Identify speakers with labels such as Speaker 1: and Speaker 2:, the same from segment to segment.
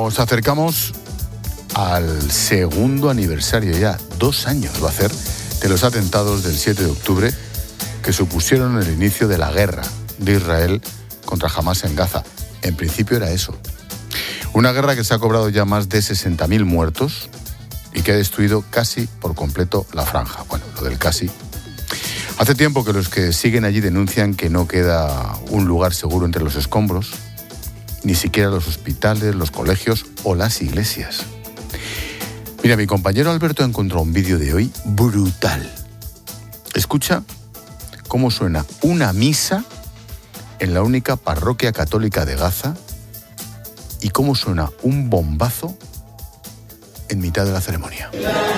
Speaker 1: Nos acercamos al segundo aniversario, ya 2 años va a hacer, de los atentados del 7 de octubre que supusieron el inicio de la guerra de Israel contra Hamás en Gaza. En principio era eso. Una guerra que se ha cobrado ya más de 60.000 muertos y que ha destruido casi por completo la franja. Bueno, lo del casi. Hace tiempo que los que siguen allí denuncian que no queda un lugar seguro entre los escombros, ni siquiera los hospitales, los colegios o las iglesias. Mira, mi compañero Alberto encontró un vídeo de hoy brutal. Escucha cómo suena una misa en la única parroquia católica de Gaza y cómo suena un bombazo en mitad de la ceremonia.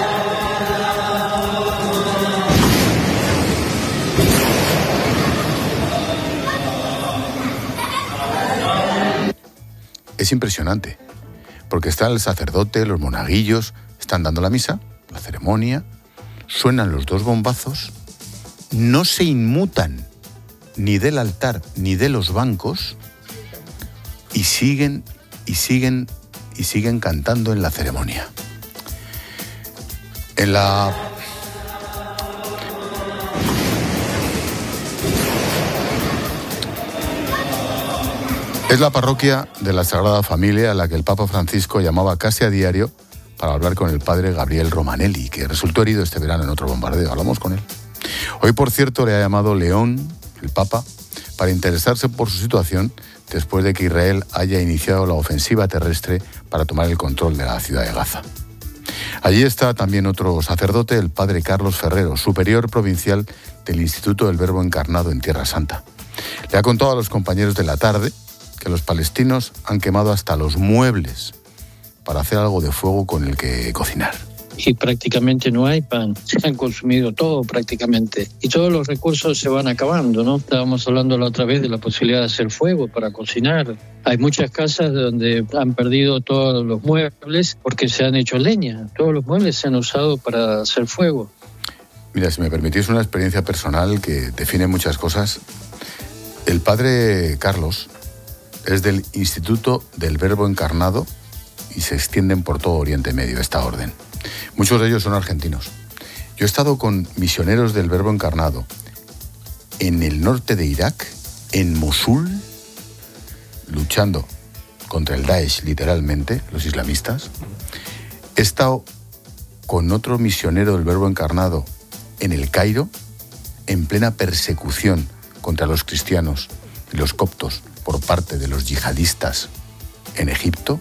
Speaker 1: Es impresionante, porque está el sacerdote, los monaguillos, están dando la misa, la ceremonia, suenan los 2 bombazos, no se inmutan ni del altar ni de los bancos y siguen cantando en la ceremonia. Es la parroquia de la Sagrada Familia a la que el Papa Francisco llamaba casi a diario para hablar con el padre Gabriel Romanelli, que resultó herido este verano en otro bombardeo. Hablamos con él. Hoy, por cierto, le ha llamado León, el Papa, para interesarse por su situación después de que Israel haya iniciado la ofensiva terrestre para tomar el control de la ciudad de Gaza. Allí está también otro sacerdote, el padre Carlos Ferrero, superior provincial del Instituto del Verbo Encarnado en Tierra Santa. Le ha contado a los compañeros de la tarde que los palestinos han quemado hasta los muebles para hacer algo de fuego con el que cocinar.
Speaker 2: Y prácticamente no hay pan, se han consumido todo prácticamente y todos los recursos se van acabando, ¿no? Estábamos hablando la otra vez de la posibilidad de hacer fuego para cocinar. Hay muchas casas donde han perdido todos los muebles porque se han hecho leña, todos los muebles se han usado para hacer fuego.
Speaker 1: Mira, si me permitís una experiencia personal que define muchas cosas, el padre Carlos es del Instituto del Verbo Encarnado y se extienden por todo Oriente Medio esta orden. Muchos de ellos son argentinos. Yo he estado con misioneros del Verbo Encarnado en el norte de Irak, en Mosul, luchando contra el Daesh, literalmente, los islamistas. He estado con otro misionero del Verbo Encarnado en el Cairo, en plena persecución contra los cristianos y los coptos por parte de los yihadistas en Egipto,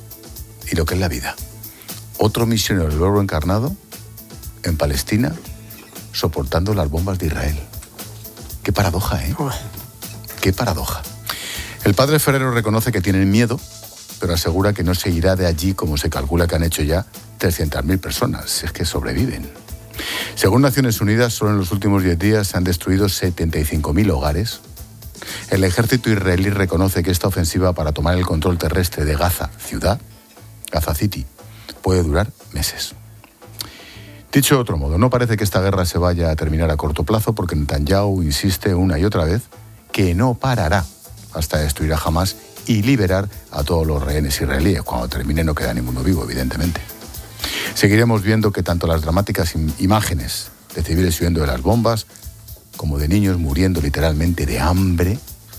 Speaker 1: y lo que es la vida. Otro misionero del Verbo Encarnado en Palestina, soportando las bombas de Israel. Qué paradoja, ¿eh? Qué paradoja. El padre Ferrero reconoce que tienen miedo, pero asegura que no se irá de allí como se calcula que han hecho ya 300.000 personas, si es que sobreviven. Según Naciones Unidas, solo en los últimos 10 días se han destruido 75.000 hogares. El ejército israelí reconoce que esta ofensiva para tomar el control terrestre de Gaza, ciudad, Gaza City, puede durar meses. Dicho de otro modo, no parece que esta guerra se vaya a terminar a corto plazo porque Netanyahu insiste una y otra vez que no parará hasta destruir a Hamás y liberar a todos los rehenes israelíes. Cuando termine no queda ninguno vivo, evidentemente. Seguiremos viendo que tanto las dramáticas imágenes de civiles huyendo de las bombas como de niños muriendo literalmente de hambre,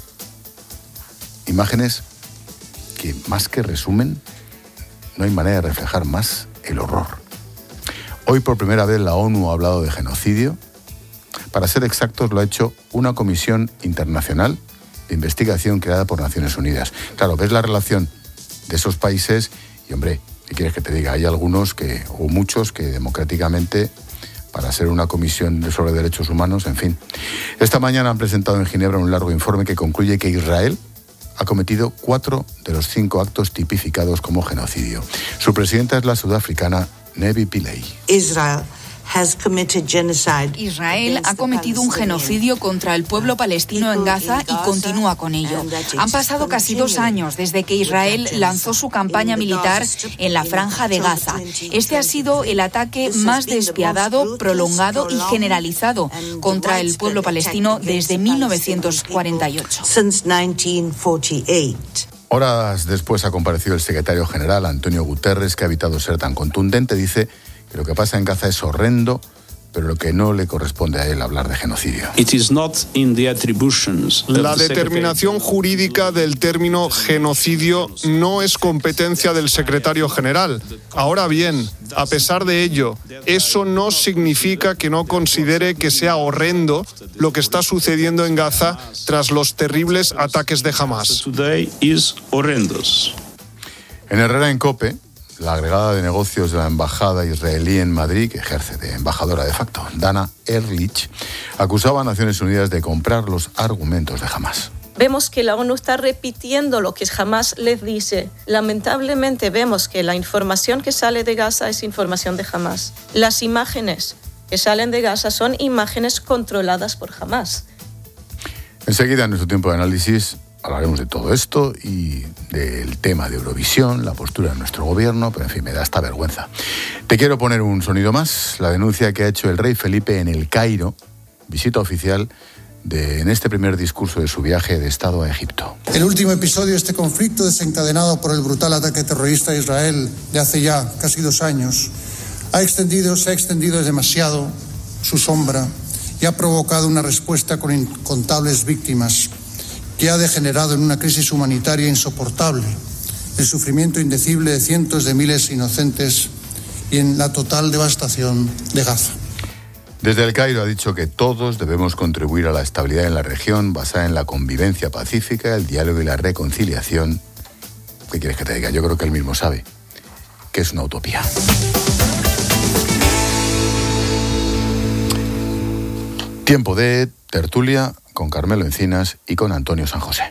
Speaker 1: imágenes que más que resumen, no hay manera de reflejar más el horror. Hoy por primera vez la ONU ha hablado de genocidio. Para ser exactos, lo ha hecho una comisión internacional de investigación creada por Naciones Unidas. Claro, ves la relación de esos países y, hombre, ¿qué quieres que te diga? Hay algunos o muchos que democráticamente, para ser una comisión sobre derechos humanos, en fin. Esta mañana han presentado en Ginebra un largo informe que concluye que Israel ha cometido 4 de los 5 actos tipificados como genocidio. Su presidenta es la sudafricana Nevi Pillay.
Speaker 3: Israel ha cometido un genocidio contra el pueblo palestino en Gaza y continúa con ello. Han pasado casi 2 años desde que Israel lanzó su campaña militar en la franja de Gaza. Este ha sido el ataque más despiadado, prolongado y generalizado contra el pueblo palestino desde 1948.
Speaker 1: Horas después ha comparecido el secretario general, Antonio Guterres, que ha evitado ser tan contundente. Dice que lo que pasa en Gaza es horrendo, pero lo que no le corresponde a él hablar de genocidio.
Speaker 4: La determinación jurídica del término genocidio no es competencia del secretario general. Ahora bien, a pesar de ello, eso no significa que no considere que sea horrendo lo que está sucediendo en Gaza tras los terribles ataques de Hamás.
Speaker 1: En Herrera en COPE, la agregada de negocios de la embajada israelí en Madrid, que ejerce de embajadora de facto, Dana Ehrlich, acusaba a Naciones Unidas de comprar los argumentos de Hamás.
Speaker 5: Vemos que la ONU está repitiendo lo que Hamás les dice. Lamentablemente vemos que la información que sale de Gaza es información de Hamás. Las imágenes que salen de Gaza son imágenes controladas por Hamás.
Speaker 1: Enseguida, en nuestro tiempo de análisis, hablaremos de todo esto y del tema de Eurovisión, la postura de nuestro gobierno, pero en fin, me da hasta vergüenza. Te quiero poner un sonido más, la denuncia que ha hecho el rey Felipe en El Cairo, visita oficial en este primer discurso de su viaje de Estado a Egipto.
Speaker 6: El último episodio de este conflicto, desencadenado por el brutal ataque terrorista a Israel de hace ya casi 2 años, se ha extendido demasiado su sombra y ha provocado una respuesta con incontables víctimas, que ha degenerado en una crisis humanitaria insoportable, el sufrimiento indecible de cientos de miles inocentes y en la total devastación de Gaza.
Speaker 1: Desde El Cairo ha dicho que todos debemos contribuir a la estabilidad en la región basada en la convivencia pacífica, el diálogo y la reconciliación. ¿Qué quieres que te diga? Yo creo que él mismo sabe que es una utopía. Tiempo de tertulia con Carmelo Encinas y con Antonio San José.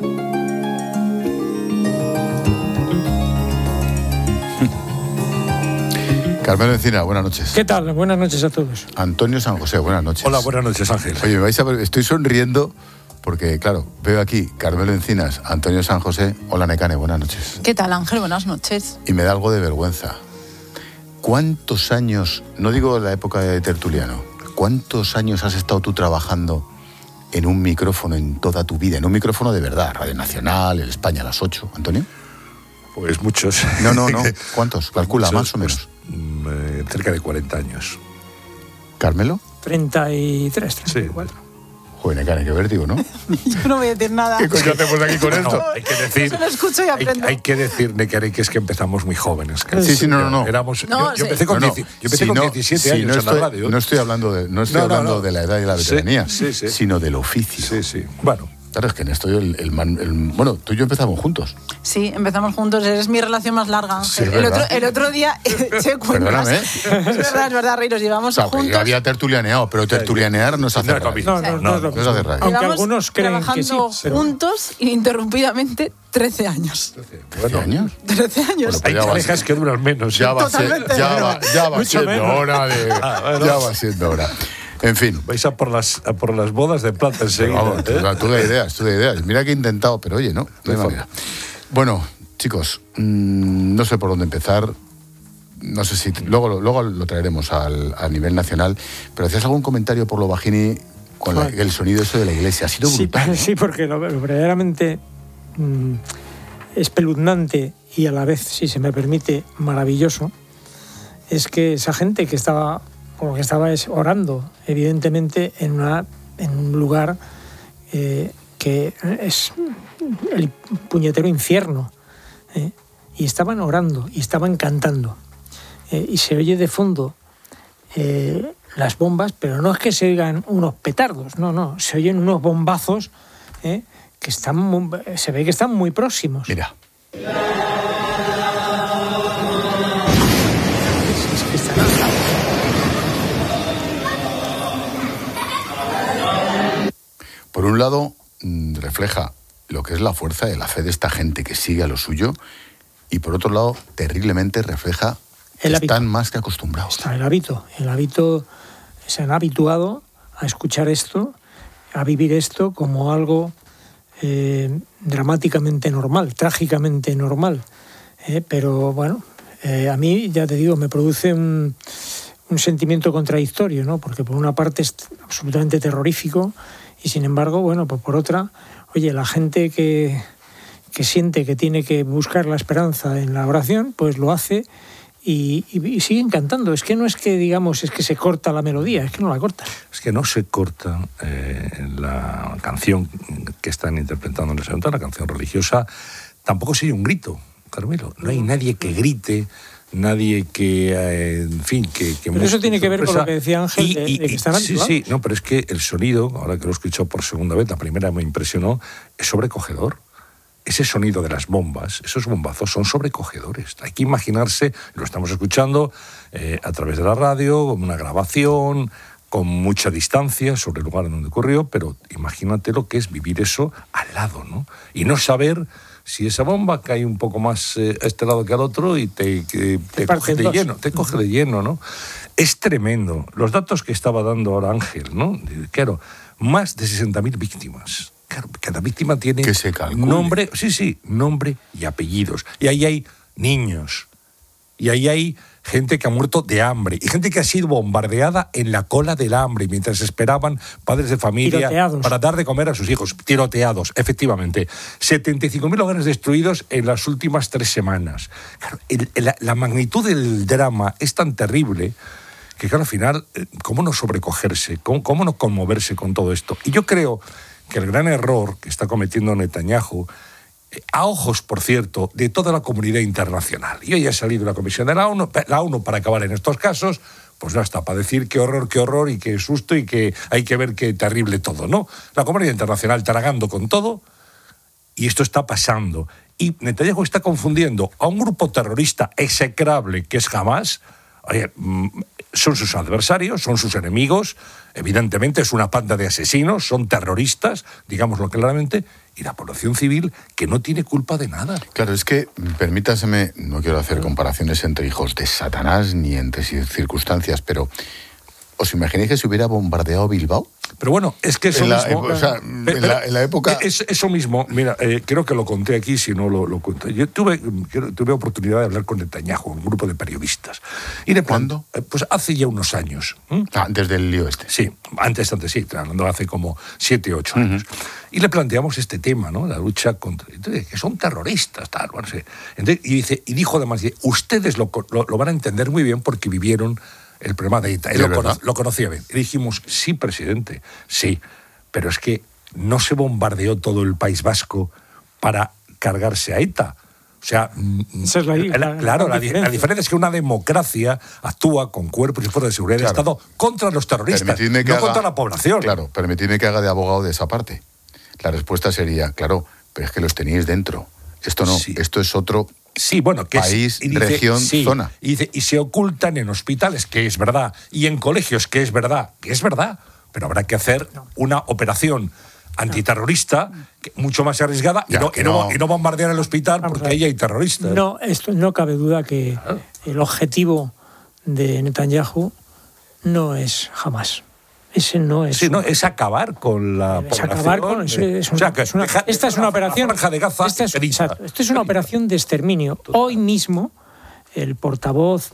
Speaker 1: Carmelo Encinas, buenas noches.
Speaker 7: ¿Qué tal? Buenas noches a todos.
Speaker 1: Antonio San José, buenas noches.
Speaker 8: Hola, buenas noches, Ángel.
Speaker 1: Oye, estoy sonriendo porque, claro, veo aquí Carmelo Encinas, Antonio San José. Hola, Necane, buenas noches.
Speaker 9: ¿Qué tal, Ángel? Buenas noches.
Speaker 1: Y me da algo de vergüenza. ¿Cuántos años, no digo la época de tertuliano, cuántos años has estado tú trabajando en un micrófono en toda tu vida? En un micrófono de verdad, Radio Nacional, el España a las 8. ¿Antonio?
Speaker 8: Pues muchos.
Speaker 1: No. ¿Cuántos? Calcula, muchos, más o menos.
Speaker 8: Pues, cerca de 40 años.
Speaker 1: ¿Carmelo?
Speaker 7: 33, 34.
Speaker 8: Sí.
Speaker 1: Joder, Necane, qué vértigo, ¿no?
Speaker 9: Yo no voy a decir nada.
Speaker 1: ¿Qué coño hacemos aquí con esto?
Speaker 8: Hay que decir,
Speaker 9: yo lo escucho y aprendo.
Speaker 8: Hay que decir, Necane, que es que empezamos muy jóvenes.
Speaker 1: Sí, no.
Speaker 8: Éramos,
Speaker 9: no,
Speaker 8: yo empecé con, yo empecé con 17 años en la radio.
Speaker 1: No estoy hablando de la edad y la veteranía, sino del oficio.
Speaker 8: Sí. Bueno.
Speaker 1: Claro, es que en esto yo, bueno, tú y yo empezamos juntos.
Speaker 9: Sí, empezamos juntos, eres mi relación más larga, Ángel. Sí, el otro día se cuenta.
Speaker 1: Perdóname.
Speaker 9: Es verdad, Rey, nos llevamos juntos.
Speaker 1: Yo había tertulianeado, pero tertulianear no se hace radio.
Speaker 7: No es lo mismo. Aunque algunos creen que sí.
Speaker 9: Juntos, ininterrumpidamente, 13 años.
Speaker 1: ¿13 años?
Speaker 9: 13 años.
Speaker 8: Bueno, hay parejas que duran menos.
Speaker 1: Ya va siendo hora. En fin.
Speaker 8: Vais a por las bodas de plata enseguida.
Speaker 1: Vamos, tú de ideas. Mira que he intentado, pero oye, no hay manera. Bueno, chicos, no sé por dónde empezar. No sé si... Luego lo traeremos a nivel nacional. Pero hacías algún comentario por lo bajini con el sonido eso de la iglesia. Ha sido brutal.
Speaker 7: Sí, porque lo verdaderamente espeluznante y a la vez, si se me permite, maravilloso, es que esa gente que estaba orando, evidentemente, en un lugar que es el puñetero infierno, y estaban orando y estaban cantando, y se oye de fondo las bombas, pero no es que se oigan unos petardos, no, se oyen unos bombazos que se ve que están muy próximos.
Speaker 1: Mira. Por un lado, refleja lo que es la fuerza de la fe de esta gente que sigue a lo suyo, y por otro lado, terriblemente refleja que están más que acostumbrados.
Speaker 7: Está el hábito. Se han habituado a escuchar esto, a vivir esto como algo dramáticamente normal, trágicamente normal. Pero bueno, a mí, ya te digo, me produce un sentimiento contradictorio, ¿no? Porque por una parte es absolutamente terrorífico, y sin embargo, bueno, pues por otra, oye, la gente que que siente que tiene que buscar la esperanza en la oración, pues lo hace y siguen cantando. Es que no es que digamos, es que se corta la melodía, es que no la corta.
Speaker 8: Es que no se corta la canción que están interpretando en el evento, la canción religiosa, tampoco se oye un grito, Carmelo. No hay nadie que grite, nadie que, en fin, que
Speaker 7: pero eso tiene que ver con lo que decía Ángel, de que están habituados.
Speaker 8: Sí, no, pero es que el sonido, ahora que lo he escuchado por segunda vez, la primera me impresionó, es sobrecogedor. Ese sonido de las bombas, esos bombazos son sobrecogedores. Hay que imaginarse, lo estamos escuchando a través de la radio, como una grabación, con mucha distancia sobre el lugar en donde ocurrió, pero imagínate lo que es vivir eso al lado, ¿no? Y no saber si esa bomba cae un poco más a este lado que al otro y te coge de lleno, ¿no? Es tremendo. Los datos que estaba dando ahora Ángel, ¿no? Claro, más de 60.000 víctimas. Claro, cada víctima tiene nombre, nombre y apellidos. Y ahí hay niños. Y ahí hay gente que ha muerto de hambre. Y gente que ha sido bombardeada en la cola del hambre mientras esperaban padres de familia para dar de comer a sus hijos. Tiroteados, efectivamente. 75.000 hogares destruidos en las últimas 3 semanas. Claro, la magnitud del drama es tan terrible que, claro, al final, ¿cómo no sobrecogerse? ¿Cómo no conmoverse con todo esto? Y yo creo que el gran error que está cometiendo Netanyahu, a ojos, por cierto, de toda la comunidad internacional, y hoy ha salido la Comisión de la ONU para acabar en estos casos, pues no está para decir qué horror y qué susto y que hay que ver qué terrible todo, ¿no? La comunidad internacional tragando con todo, y esto está pasando. Y Netanyahu está confundiendo a un grupo terrorista execrable que es Hamás. Oye, son sus adversarios, son sus enemigos, evidentemente es una panda de asesinos, son terroristas, digámoslo claramente, y la población civil que no tiene culpa de nada.
Speaker 1: Claro, es que, permítaseme, no quiero hacer comparaciones entre hijos de Satanás ni entre circunstancias, pero ¿os imagináis que se hubiera bombardeado Bilbao?
Speaker 8: Pero bueno, es que eso mismo...
Speaker 1: en la época...
Speaker 8: Eso mismo, mira, creo que lo conté aquí, si no lo cuento. Yo tuve oportunidad de hablar con Netanyahu, un grupo de periodistas. Y
Speaker 1: ¿Cuándo?
Speaker 8: Pues hace ya unos años.
Speaker 1: Antes del lío este.
Speaker 8: Sí, antes sí, hablando hace como 7, 8 años. Y le planteamos este tema, ¿no? La lucha contra... Entonces, que son terroristas, tal, no sé. Entonces, y dijo además, ustedes lo van a entender muy bien porque vivieron el problema de ETA. Él lo conocía bien. Y dijimos, sí, presidente, sí, pero es que no se bombardeó todo el País Vasco para cargarse a ETA. O sea,
Speaker 7: esa es
Speaker 8: la diferencia es que una democracia actúa con cuerpos y fuerzas de seguridad del Estado contra los terroristas, no contra la población.
Speaker 1: Claro, permitidme que haga de abogado de esa parte. La respuesta sería, claro, pero es que los teníais dentro. Esto no, esto es otro...
Speaker 8: Sí, bueno, que
Speaker 1: país, región, zona.
Speaker 8: Y se ocultan en hospitales, que es verdad, y en colegios, que es verdad, pero habrá que hacer una operación antiterrorista mucho más arriesgada y no bombardear el hospital porque ahí hay terroristas.
Speaker 7: No, esto no cabe duda que el objetivo de Netanyahu no es Hamás. Ese no es.
Speaker 8: Sí, no, es acabar con la población.
Speaker 7: Acabar con esta es una operación.
Speaker 8: De Gaza
Speaker 7: esto es una operación de exterminio. Hoy mismo el portavoz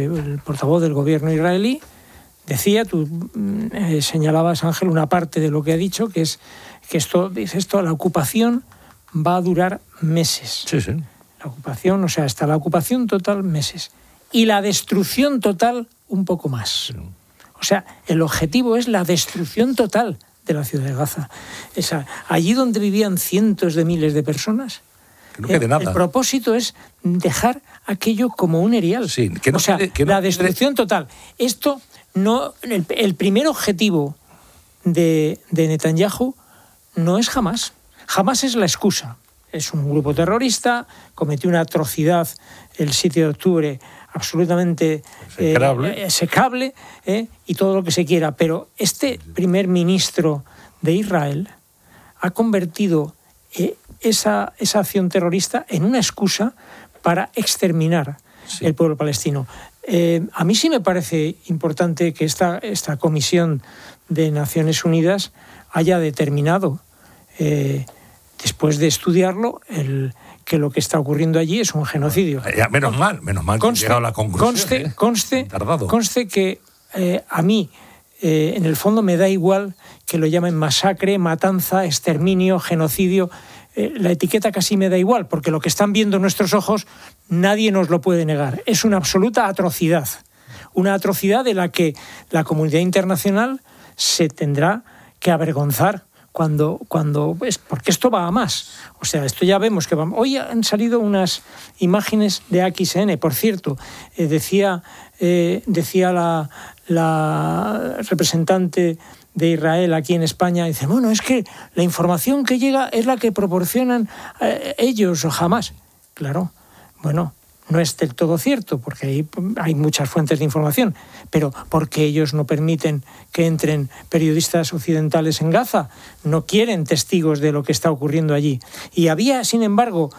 Speaker 7: del gobierno israelí decía, tú señalabas, Ángel, una parte de lo que ha dicho, que es que la ocupación va a durar meses.
Speaker 8: Sí, sí.
Speaker 7: La ocupación, hasta la ocupación total, meses. Y la destrucción total, un poco más. Sí. O sea, el objetivo es la destrucción total de la ciudad de Gaza. Allí donde vivían cientos de miles de personas,
Speaker 8: que no quede nada.
Speaker 7: El propósito es dejar aquello como un erial.
Speaker 8: Sí,
Speaker 7: la destrucción total. Esto no, el primer objetivo de Netanyahu no es Hamás. Hamás es la excusa. Es un grupo terrorista, cometió una atrocidad el 7 de octubre absolutamente execrable, y todo lo que se quiera. Pero este primer ministro de Israel ha convertido esa acción terrorista en una excusa para exterminar el pueblo palestino. A mí sí me parece importante que esta comisión de Naciones Unidas haya determinado, después de estudiarlo, que lo que está ocurriendo allí es un genocidio.
Speaker 8: Menos mal que he llegado a la conclusión.
Speaker 7: Conste que a mí, en el fondo, me da igual que lo llamen masacre, matanza, exterminio, genocidio. la etiqueta casi me da igual, porque lo que están viendo nuestros ojos nadie nos lo puede negar. Es una absoluta atrocidad. Una atrocidad de la que la comunidad internacional se tendrá que avergonzar porque esto va a más. O sea, esto ya vemos que va. Hoy han salido unas imágenes de AXN, por cierto, decía la representante de Israel aquí en España, dice, bueno, es que la información que llega es la que proporcionan ellos o Hamás. Claro, bueno, no es del todo cierto, porque hay muchas fuentes de información, pero porque ellos no permiten que entren periodistas occidentales en Gaza, no quieren testigos de lo que está ocurriendo allí. Y había, sin embargo,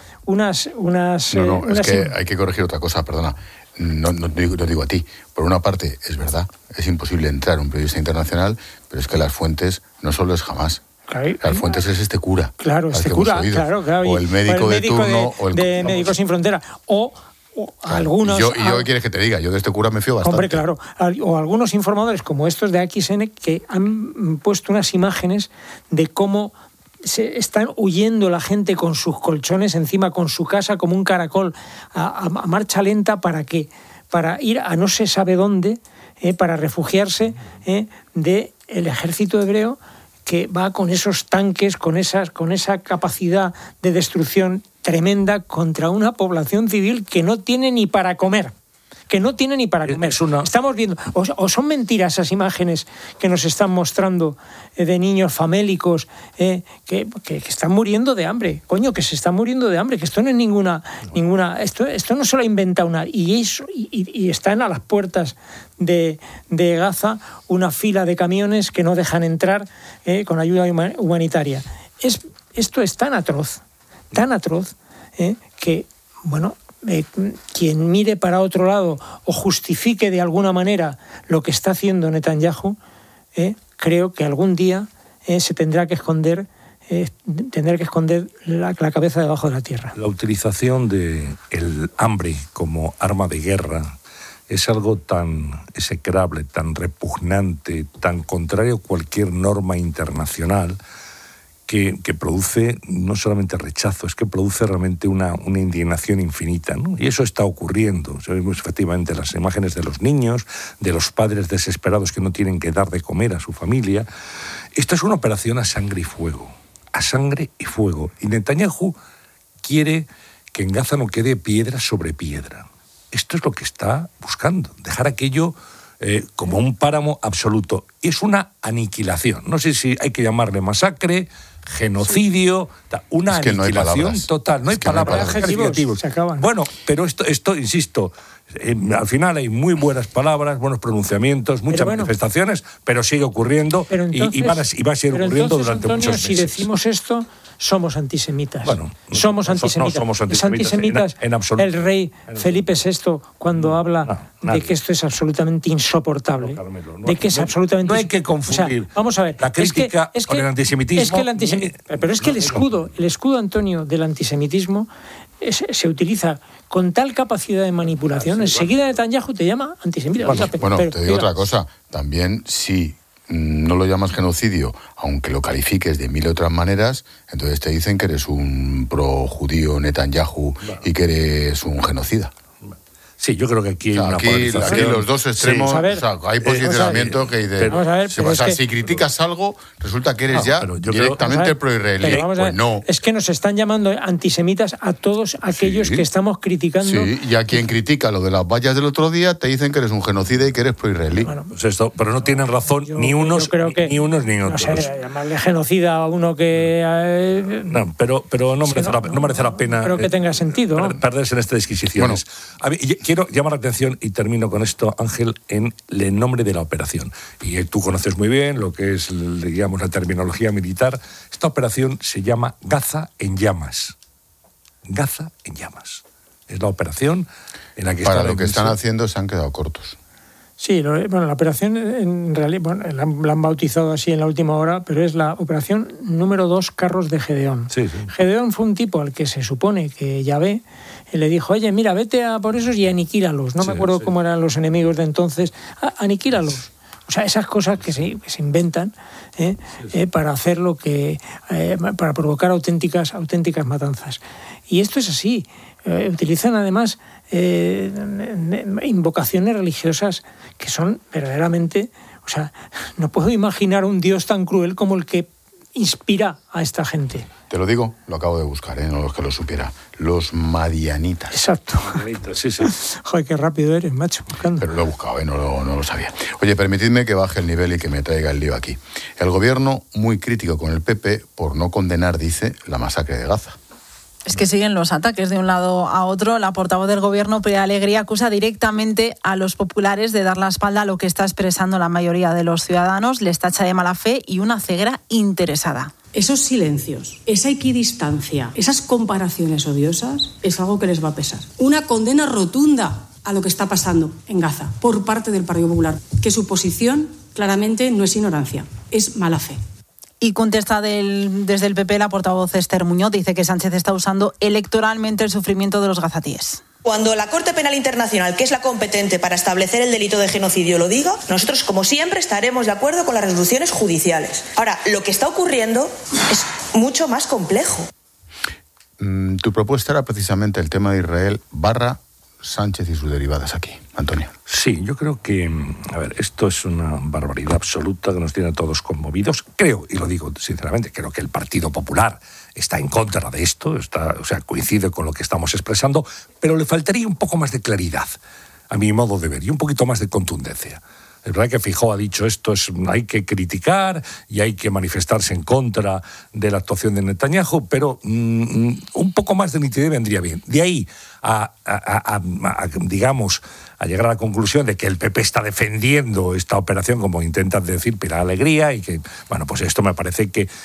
Speaker 1: que hay que corregir otra cosa, perdona. No digo a ti. Por una parte, es verdad, es imposible entrar un periodista internacional, pero es que las fuentes no solo es Hamás. Claro, las fuentes es este cura.
Speaker 7: Claro, este cura, claro.
Speaker 1: O el médico de turno.
Speaker 7: De Médicos Sin Frontera. O algunos...
Speaker 1: ¿Y yo qué quieres que te diga? Yo de este cura me fío bastante.
Speaker 7: Hombre, claro. O algunos informadores como estos de AXN que han puesto unas imágenes de cómo se están huyendo la gente con sus colchones encima, con su casa como un caracol, a marcha lenta. ¿Para qué? Para ir a no se sabe dónde, para refugiarse del ejército hebreo, que va con esos tanques, con esa capacidad de destrucción tremenda contra una población civil que no tiene ni para comer. Estamos viendo, o son mentiras esas imágenes que nos están mostrando de niños famélicos que están muriendo de hambre, que se están muriendo de hambre, que esto no es ninguna esto no se lo inventa una, y están a las puertas de Gaza una fila de camiones que no dejan entrar con ayuda humanitaria. Esto es tan atroz, que, bueno, quien mire para otro lado o justifique de alguna manera lo que está haciendo Netanyahu, creo que algún día se tendrá que esconder la cabeza debajo de la tierra.
Speaker 8: La utilización del hambre como arma de guerra es algo tan execrable, tan repugnante, tan contrario a cualquier norma internacional, que produce no solamente rechazo, es que produce realmente una indignación infinita, ¿no? Y eso está ocurriendo. Vemos efectivamente las imágenes de los niños, de los padres desesperados que no tienen que dar de comer a su familia. Esto es una operación a sangre y fuego. A sangre y fuego. Y Netanyahu quiere que en Gaza no quede piedra sobre piedra. Esto es lo que está buscando, dejar aquello como un páramo absoluto. Es una aniquilación. No sé si hay que llamarle masacre, genocidio, una aniquilación total. No hay palabras
Speaker 7: adjetivos. Se acaban.
Speaker 8: Bueno, pero esto insisto, al final hay muy buenas palabras, buenos pronunciamientos, muchas manifestaciones, pero sigue ocurriendo y va a seguir ocurriendo durante
Speaker 7: Antonio,
Speaker 8: muchos meses.
Speaker 7: Si decimos esto, somos antisemitas.
Speaker 8: Bueno,
Speaker 7: somos antisemitas.
Speaker 8: No somos
Speaker 7: es antisemitas
Speaker 8: en absoluto.
Speaker 7: El rey Felipe VI cuando habla de que esto es absolutamente insoportable.
Speaker 8: No hay que confundir
Speaker 7: vamos a ver,
Speaker 8: la crítica con el antisemitismo.
Speaker 7: Pero es que el escudo, Antonio, del antisemitismo se utiliza con tal capacidad de manipulación. Enseguida Netanyahu te llama antisemita.
Speaker 1: Bueno, te digo otra cosa. También si no lo llamas genocidio, aunque lo califiques de mil otras maneras, entonces te dicen que eres un pro-judío Netanyahu y que eres un genocida.
Speaker 8: Sí, yo creo que aquí hay una polarización.
Speaker 1: Aquí los dos extremos,
Speaker 7: sí.
Speaker 1: Hay posicionamiento que dice... Si criticas algo, resulta que eres directamente pro-israelí. Pues no.
Speaker 7: Es que nos están llamando antisemitas a todos aquellos que estamos criticando.
Speaker 1: Sí, y a quien critica lo de las vallas del otro día, te dicen que eres un genocida y que eres pro-israelí.
Speaker 8: Bueno, pues pero no tienen razón ni unos ni otros.
Speaker 7: No sé, llamarle genocida a uno que...
Speaker 8: No, pero no merece la pena...
Speaker 7: Pero que tenga sentido, ¿no?
Speaker 8: Perderse en estas disquisiciones. Bueno, quiero llamar la atención, y termino con esto, Ángel, en el nombre de la operación. Y tú conoces muy bien lo que es, digamos, la terminología militar. Esta operación se llama Gaza en llamas. Gaza en llamas. Es la operación en la que...
Speaker 1: Para lo que están haciendo se han quedado cortos.
Speaker 7: Sí, la operación en realidad la han bautizado así en la última hora, pero es la operación número 2 Carros de Gedeón.
Speaker 8: Sí.
Speaker 7: Gedeón fue un tipo al que se supone que Yahvé le dijo, oye, mira, vete a por esos y aniquílalos. No me acuerdo cómo eran los enemigos de entonces. Aniquílalos. O sea, esas cosas que se inventan para hacer para provocar auténticas matanzas. Y esto es así. Utilizan además invocaciones religiosas que son verdaderamente... O sea, no puedo imaginar un Dios tan cruel como el que inspira a esta gente.
Speaker 1: Te lo digo, lo acabo de buscar, no los que lo supiera. Los madianitas.
Speaker 7: Exacto.
Speaker 8: Sí.
Speaker 7: Joder, qué rápido eres, macho, buscando.
Speaker 1: Pero lo he buscado, no lo sabía. Oye, permitidme que baje el nivel y que me traiga el lío aquí. El gobierno, muy crítico con el PP por no condenar, dice, la masacre de Gaza.
Speaker 9: Es que siguen los ataques de un lado a otro. La portavoz del Gobierno, Pere Alegría, acusa directamente a los populares de dar la espalda a lo que está expresando la mayoría de los ciudadanos. Les tacha de mala fe y una ceguera interesada.
Speaker 10: Esos silencios, esa equidistancia, esas comparaciones odiosas es algo que les va a pesar. Una condena rotunda a lo que está pasando en Gaza por parte del Partido Popular, que su posición claramente no es ignorancia, es mala fe.
Speaker 9: Y contesta desde el PP la portavoz Esther Muñoz, dice que Sánchez está usando electoralmente el sufrimiento de los gazatíes.
Speaker 11: Cuando la Corte Penal Internacional, que es la competente para establecer el delito de genocidio, lo diga, nosotros, como siempre, estaremos de acuerdo con las resoluciones judiciales. Ahora, lo que está ocurriendo es mucho más complejo.
Speaker 1: Tu propuesta era precisamente el tema de Israel / Sánchez y sus derivadas aquí. Antonio.
Speaker 8: Sí, yo creo que, esto es una barbaridad absoluta que nos tiene a todos conmovidos. Creo, y lo digo sinceramente, creo que el Partido Popular está en contra de esto, coincide con lo que estamos expresando, pero le faltaría un poco más de claridad, a mi modo de ver, y un poquito más de contundencia. Es verdad que Feijóo ha dicho esto, hay que criticar y hay que manifestarse en contra de la actuación de Netanyahu, pero un poco más de nitidez vendría bien. De ahí a llegar a la conclusión de que el PP está defendiendo esta operación, como intentan decir Pilar Alegría, y que, pues esto me parece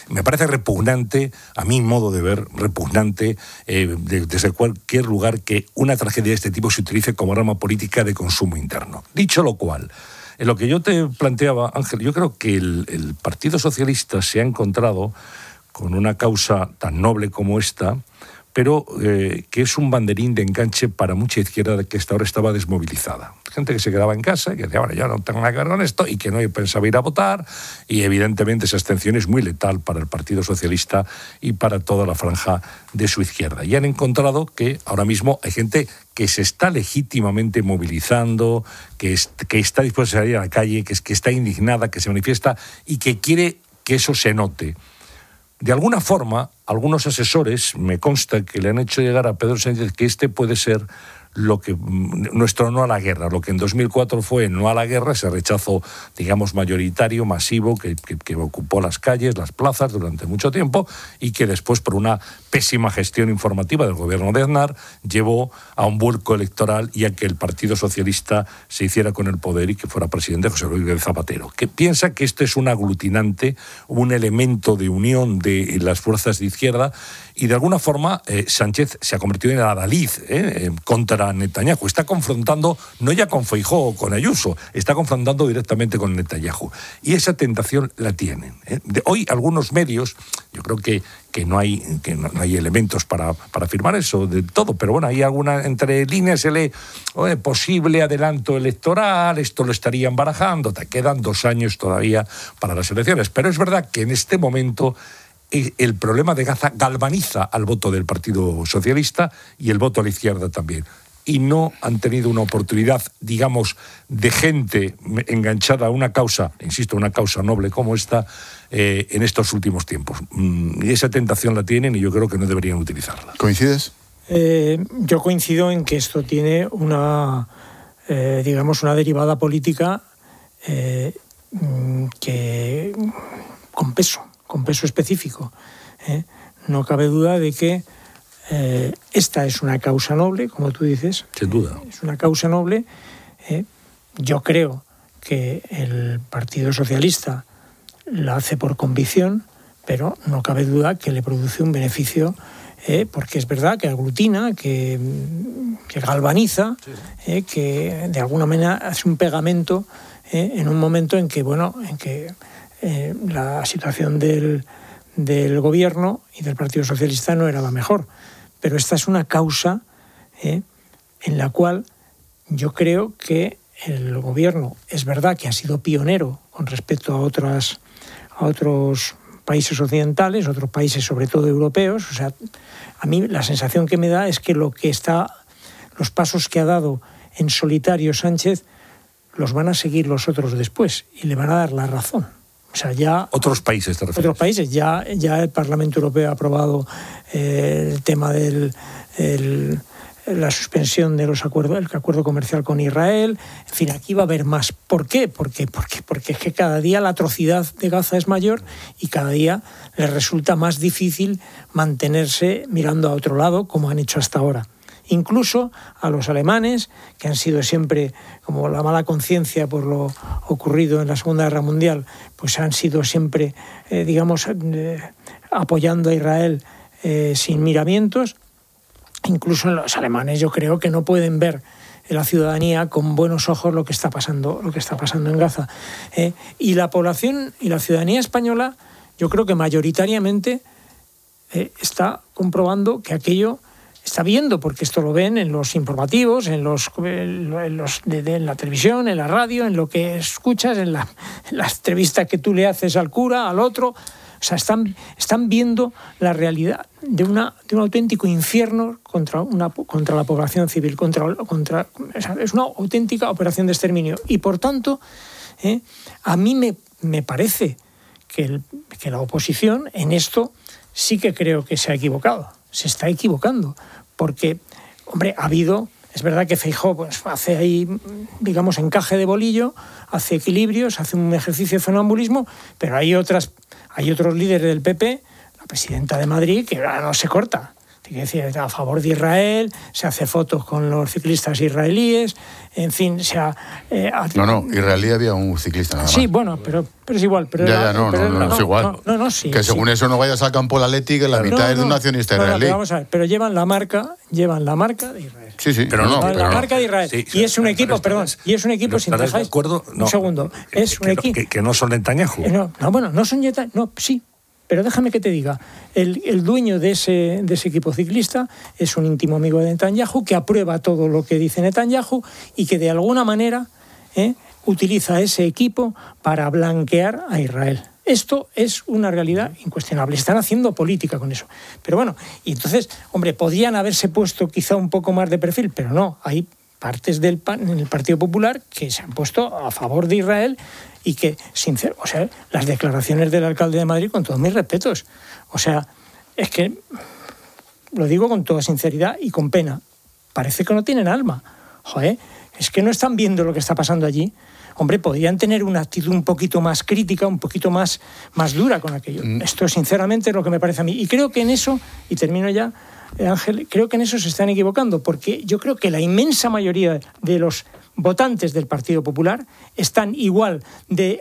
Speaker 8: repugnante, a mi modo de ver, repugnante, desde cualquier lugar que una tragedia de este tipo se utilice como arma política de consumo interno. Dicho lo cual, en lo que yo te planteaba, Ángel, yo creo que el Partido Socialista se ha encontrado con una causa tan noble como esta, pero que es un banderín de enganche para mucha izquierda que hasta ahora estaba desmovilizada. Gente que se quedaba en casa y que decía, yo no tengo nada que ver con esto, y que no pensaba ir a votar, y evidentemente esa abstención es muy letal para el Partido Socialista y para toda la franja de su izquierda. Y han encontrado que ahora mismo hay gente que se está legítimamente movilizando, que está dispuesta a salir a la calle, que está indignada, que se manifiesta y que quiere que eso se note. De alguna forma, algunos asesores, me consta que le han hecho llegar a Pedro Sánchez que este puede ser lo que nuestro no a la guerra, lo que en 2004 fue no a la guerra, ese rechazo, mayoritario, masivo, que ocupó las calles, las plazas durante mucho tiempo, y que después, por una pésima gestión informativa del gobierno de Aznar, llevó a un vuelco electoral y a que el Partido Socialista se hiciera con el poder y que fuera presidente José Luis Zapatero, que piensa que esto es un aglutinante, un elemento de unión de las fuerzas de izquierda, y de alguna forma Sánchez se ha convertido en el adalid contra Netanyahu. Está confrontando no ya con Feijóo o con Ayuso, está confrontando directamente con Netanyahu. Y esa tentación la tienen. Hoy algunos medios, yo creo que no hay elementos para afirmar eso de todo, pero hay alguna entre líneas se lee posible adelanto electoral, esto lo estarían barajando, te quedan 2 años todavía para las elecciones. Pero es verdad que en este momento el problema de Gaza galvaniza al voto del Partido Socialista y el voto a la izquierda también. Y no han tenido una oportunidad, de gente enganchada a una causa, insisto, una causa noble como esta, en estos últimos tiempos. Y esa tentación la tienen y yo creo que no deberían utilizarla.
Speaker 1: ¿Coincides?
Speaker 7: Yo coincido en que esto tiene una derivada política que con peso específico. No cabe duda de que esta es una causa noble, como tú dices.
Speaker 8: Sin duda.
Speaker 7: Es una causa noble. Yo creo que el Partido Socialista la hace por convicción, pero no cabe duda que le produce un beneficio, porque es verdad que aglutina, que galvaniza, que de alguna manera hace un pegamento en un momento en que la situación del gobierno y del Partido Socialista no era la mejor. Pero esta es una causa en la cual yo creo que el gobierno es verdad que ha sido pionero con respecto a otros países occidentales, otros países sobre todo europeos. O sea, a mí la sensación que me da es que los pasos que ha dado en solitario Sánchez los van a seguir los otros después y le van a dar la razón. O sea, ya
Speaker 8: otros países, ¿te refieres?
Speaker 7: Otros países. Ya el Parlamento Europeo ha aprobado el tema de la suspensión de el acuerdo comercial con Israel. En fin, aquí va a haber más. ¿Por qué? Porque es que cada día la atrocidad de Gaza es mayor y cada día les resulta más difícil mantenerse mirando a otro lado como han hecho hasta ahora. Incluso a los alemanes, que han sido siempre como la mala conciencia por lo ocurrido en la Segunda Guerra Mundial, pues han sido siempre, apoyando a Israel sin miramientos. Incluso los alemanes yo creo que no pueden ver la ciudadanía con buenos ojos lo que está pasando en Gaza. Y la población y la ciudadanía española, yo creo que mayoritariamente está comprobando que aquello está viendo, porque esto lo ven en los informativos, en la televisión, en la radio, en lo que escuchas, en la entrevista que tú le haces al cura, al otro. O sea, están viendo la realidad de un auténtico infierno contra la población civil, es una auténtica operación de exterminio. Y por tanto, a mí me parece que la oposición en esto sí que creo que se ha equivocado. Se está equivocando, porque, hombre, es verdad que Feijóo pues, hace ahí, digamos, encaje de bolillo, hace equilibrios, hace un ejercicio de sonambulismo, pero hay otros líderes del PP, la presidenta de Madrid, que no se corta. Tiene que decir, a favor de Israel, se hace fotos con los ciclistas israelíes, en fin,
Speaker 1: israelí había un ciclista nada más.
Speaker 7: Sí, bueno, pero es igual. Pero
Speaker 1: no es igual.
Speaker 7: Sí,
Speaker 1: que según eso no vayas al campo del Athletic, que la mitad es de un nacionalista israelí.
Speaker 7: Pero vamos a ver, pero llevan la marca de Israel.
Speaker 1: Sí,
Speaker 7: pero la marca de Israel.
Speaker 1: Sí,
Speaker 7: y es un equipo, si me dejáis, un segundo, es un equipo...
Speaker 8: Que no son Netanyahu.
Speaker 7: No son Netanyahu, no, sí. Pero déjame que te diga, el dueño de ese equipo ciclista es un íntimo amigo de Netanyahu, que aprueba todo lo que dice Netanyahu y que de alguna manera utiliza ese equipo para blanquear a Israel. Esto es una realidad incuestionable. Están haciendo política con eso. Pero bueno, y entonces, hombre, podrían haberse puesto quizá un poco más de perfil, pero no, hay partes en el Partido Popular que se han puesto a favor de Israel y que, las declaraciones del alcalde de Madrid, con todos mis respetos, es que, lo digo con toda sinceridad y con pena, parece que no tienen alma. Es que no están viendo lo que está pasando allí. Hombre, podrían tener una actitud un poquito más crítica, un poquito más dura con aquello. Esto, sinceramente, es lo que me parece a mí. Y creo que en eso, y termino ya, Ángel, creo que en eso se están equivocando, porque yo creo que la inmensa mayoría de los votantes del Partido Popular están igual de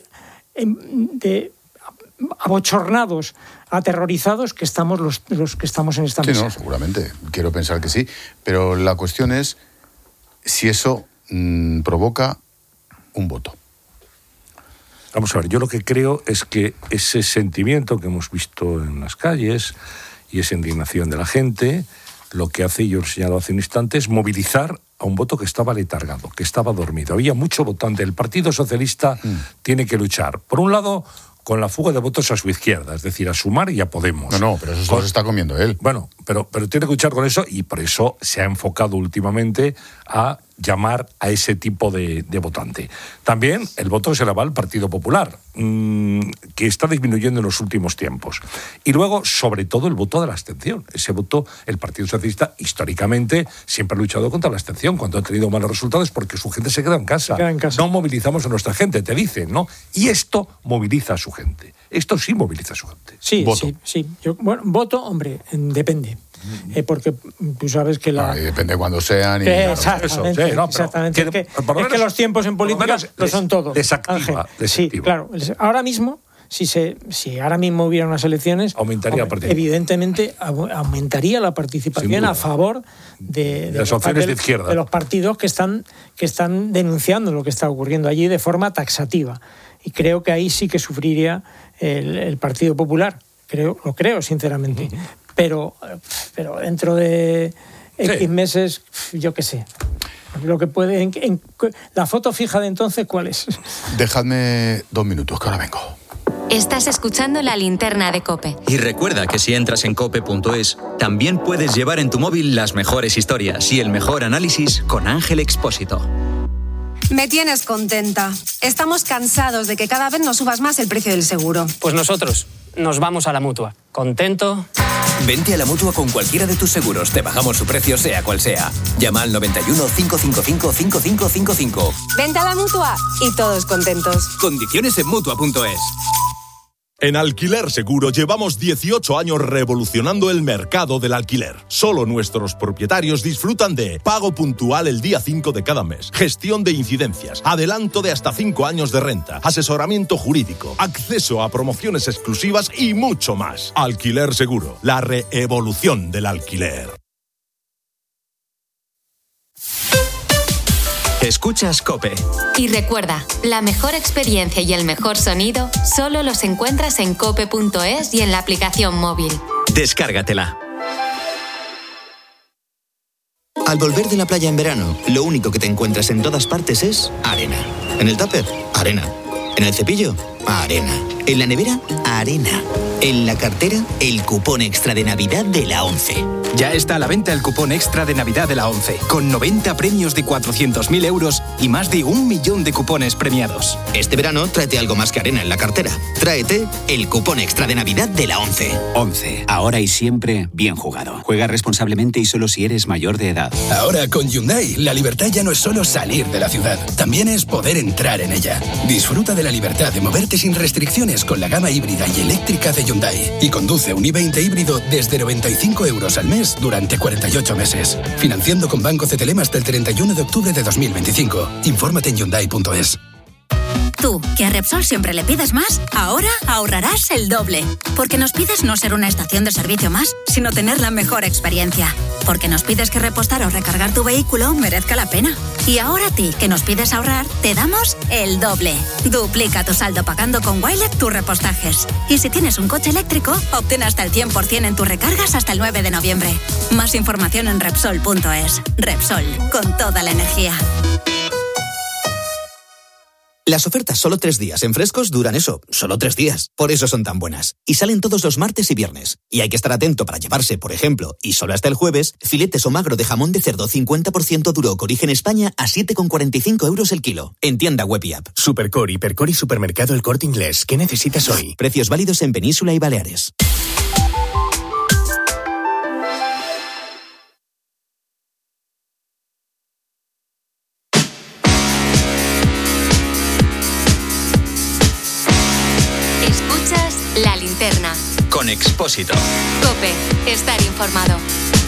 Speaker 7: abochornados, aterrorizados que estamos los que estamos en esta mesa.
Speaker 1: Sí, no, seguramente. Quiero pensar que sí. Pero la cuestión es si eso provoca un voto.
Speaker 8: Vamos a ver, yo lo que creo es que ese sentimiento que hemos visto en las calles y esa indignación de la gente, lo que hace, y yo lo he señalado hace un instante, es movilizar a un voto que estaba letargado, que estaba dormido. Había mucho votante. El Partido Socialista tiene que luchar, por un lado, con la fuga de votos a su izquierda, es decir, a Sumar y a Podemos.
Speaker 1: No, pero eso se está comiendo él.
Speaker 8: Bueno, pero tiene que luchar con eso, y por eso se ha enfocado últimamente a llamar a ese tipo de votante. También el voto se le va al Partido Popular, que está disminuyendo en los últimos tiempos. Y luego, sobre todo, el voto de la abstención. Ese voto, el Partido Socialista, históricamente, siempre ha luchado contra la abstención. Cuando ha tenido malos resultados, porque su gente se queda en casa. No movilizamos a nuestra gente, te dicen, ¿no? Y esto moviliza a su gente. Esto sí moviliza a su gente.
Speaker 7: Sí,
Speaker 8: voto.
Speaker 7: Sí. Voto, hombre, depende. Porque tú sabes que
Speaker 1: depende cuando sean. Y
Speaker 7: exactamente. Es que los tiempos en política lo son todo.
Speaker 8: Desactiva.
Speaker 7: Sí, claro. Ahora mismo, si ahora mismo hubiera unas elecciones, evidentemente aumentaría la participación a favor de
Speaker 8: las opciones de izquierda,
Speaker 7: de los partidos que están denunciando lo que está ocurriendo allí de forma taxativa. Y creo que ahí sí que sufriría el Partido Popular. Lo creo, sinceramente. Pero dentro de X meses, yo qué sé. Lo que puede, la foto fija de entonces, ¿cuál es?
Speaker 1: Dejadme 2 minutos, que ahora vengo.
Speaker 12: Estás escuchando La Linterna de COPE.
Speaker 13: Y recuerda que si entras en cope.es, también puedes llevar en tu móvil las mejores historias y el mejor análisis con Ángel Expósito.
Speaker 14: Me tienes contenta. Estamos cansados de que cada vez nos subas más el precio del seguro.
Speaker 15: Pues nosotros nos vamos a la Mutua. ¿Contento?
Speaker 16: Vente a la Mutua con cualquiera de tus seguros. Te bajamos su precio sea cual sea. Llama al 91 555 5555.
Speaker 14: Vente a la Mutua y todos contentos.
Speaker 16: Condiciones en Mutua.es.
Speaker 17: En Alquiler Seguro llevamos 18 años revolucionando el mercado del alquiler. Solo nuestros propietarios disfrutan de pago puntual el día 5 de cada mes, gestión de incidencias, adelanto de hasta 5 años de renta, asesoramiento jurídico, acceso a promociones exclusivas y mucho más. Alquiler Seguro, la reevolución del alquiler.
Speaker 13: Escuchas COPE.
Speaker 12: Y recuerda, la mejor experiencia y el mejor sonido solo los encuentras en cope.es y en la aplicación móvil.
Speaker 13: Descárgatela.
Speaker 18: Al volver de la playa en verano, lo único que te encuentras en todas partes es arena. En el tupper, arena. En el cepillo, arena. En la nevera, arena. En la cartera, el cupón extra de Navidad de la ONCE.
Speaker 19: Ya está a la venta el cupón extra de Navidad de la ONCE, con 90 premios de 400.000 euros y más de 1 millón de cupones premiados.
Speaker 18: Este verano, tráete algo más que arena en la cartera. Tráete el cupón extra de Navidad de la ONCE.
Speaker 20: ONCE, ahora y siempre bien jugado. Juega responsablemente y solo si eres mayor de edad.
Speaker 19: Ahora con Hyundai, la libertad ya no es solo salir de la ciudad, también es poder entrar en ella. Disfruta de la libertad de moverte sin restricciones con la gama híbrida y eléctrica de Hyundai. Y conduce un i20 híbrido desde 95 euros al mes durante 48 meses. Financiando con Banco CTLM hasta el 31 de octubre de 2025. Infórmate en Hyundai.es.
Speaker 21: Tú, que a Repsol siempre le pides más, ahora ahorrarás el doble. Porque nos pides no ser una estación de servicio más, sino tener la mejor experiencia. Porque nos pides que repostar o recargar tu vehículo merezca la pena. Y ahora a ti, que nos pides ahorrar, te damos el doble. Duplica tu saldo pagando con Wilet tus repostajes. Y si tienes un coche eléctrico, obtén hasta el 100% en tus recargas hasta el 9 de noviembre. Más información en Repsol.es. Repsol, con toda la energía.
Speaker 18: Las ofertas solo 3 días en Frescos duran eso, solo 3 días. Por eso son tan buenas. Y salen todos los martes y viernes. Y hay que estar atento para llevarse, por ejemplo, y solo hasta el jueves, filetes o magro de jamón de cerdo 50% duro con origen España a 7,45 euros el kilo. En tienda web y app.
Speaker 22: Supercore, Hipercore y Supermercado El Corte Inglés. ¿Qué necesitas hoy?
Speaker 18: Precios válidos en Península y Baleares.
Speaker 12: La Linterna.
Speaker 13: Con Expósito.
Speaker 12: COPE. Estar informado.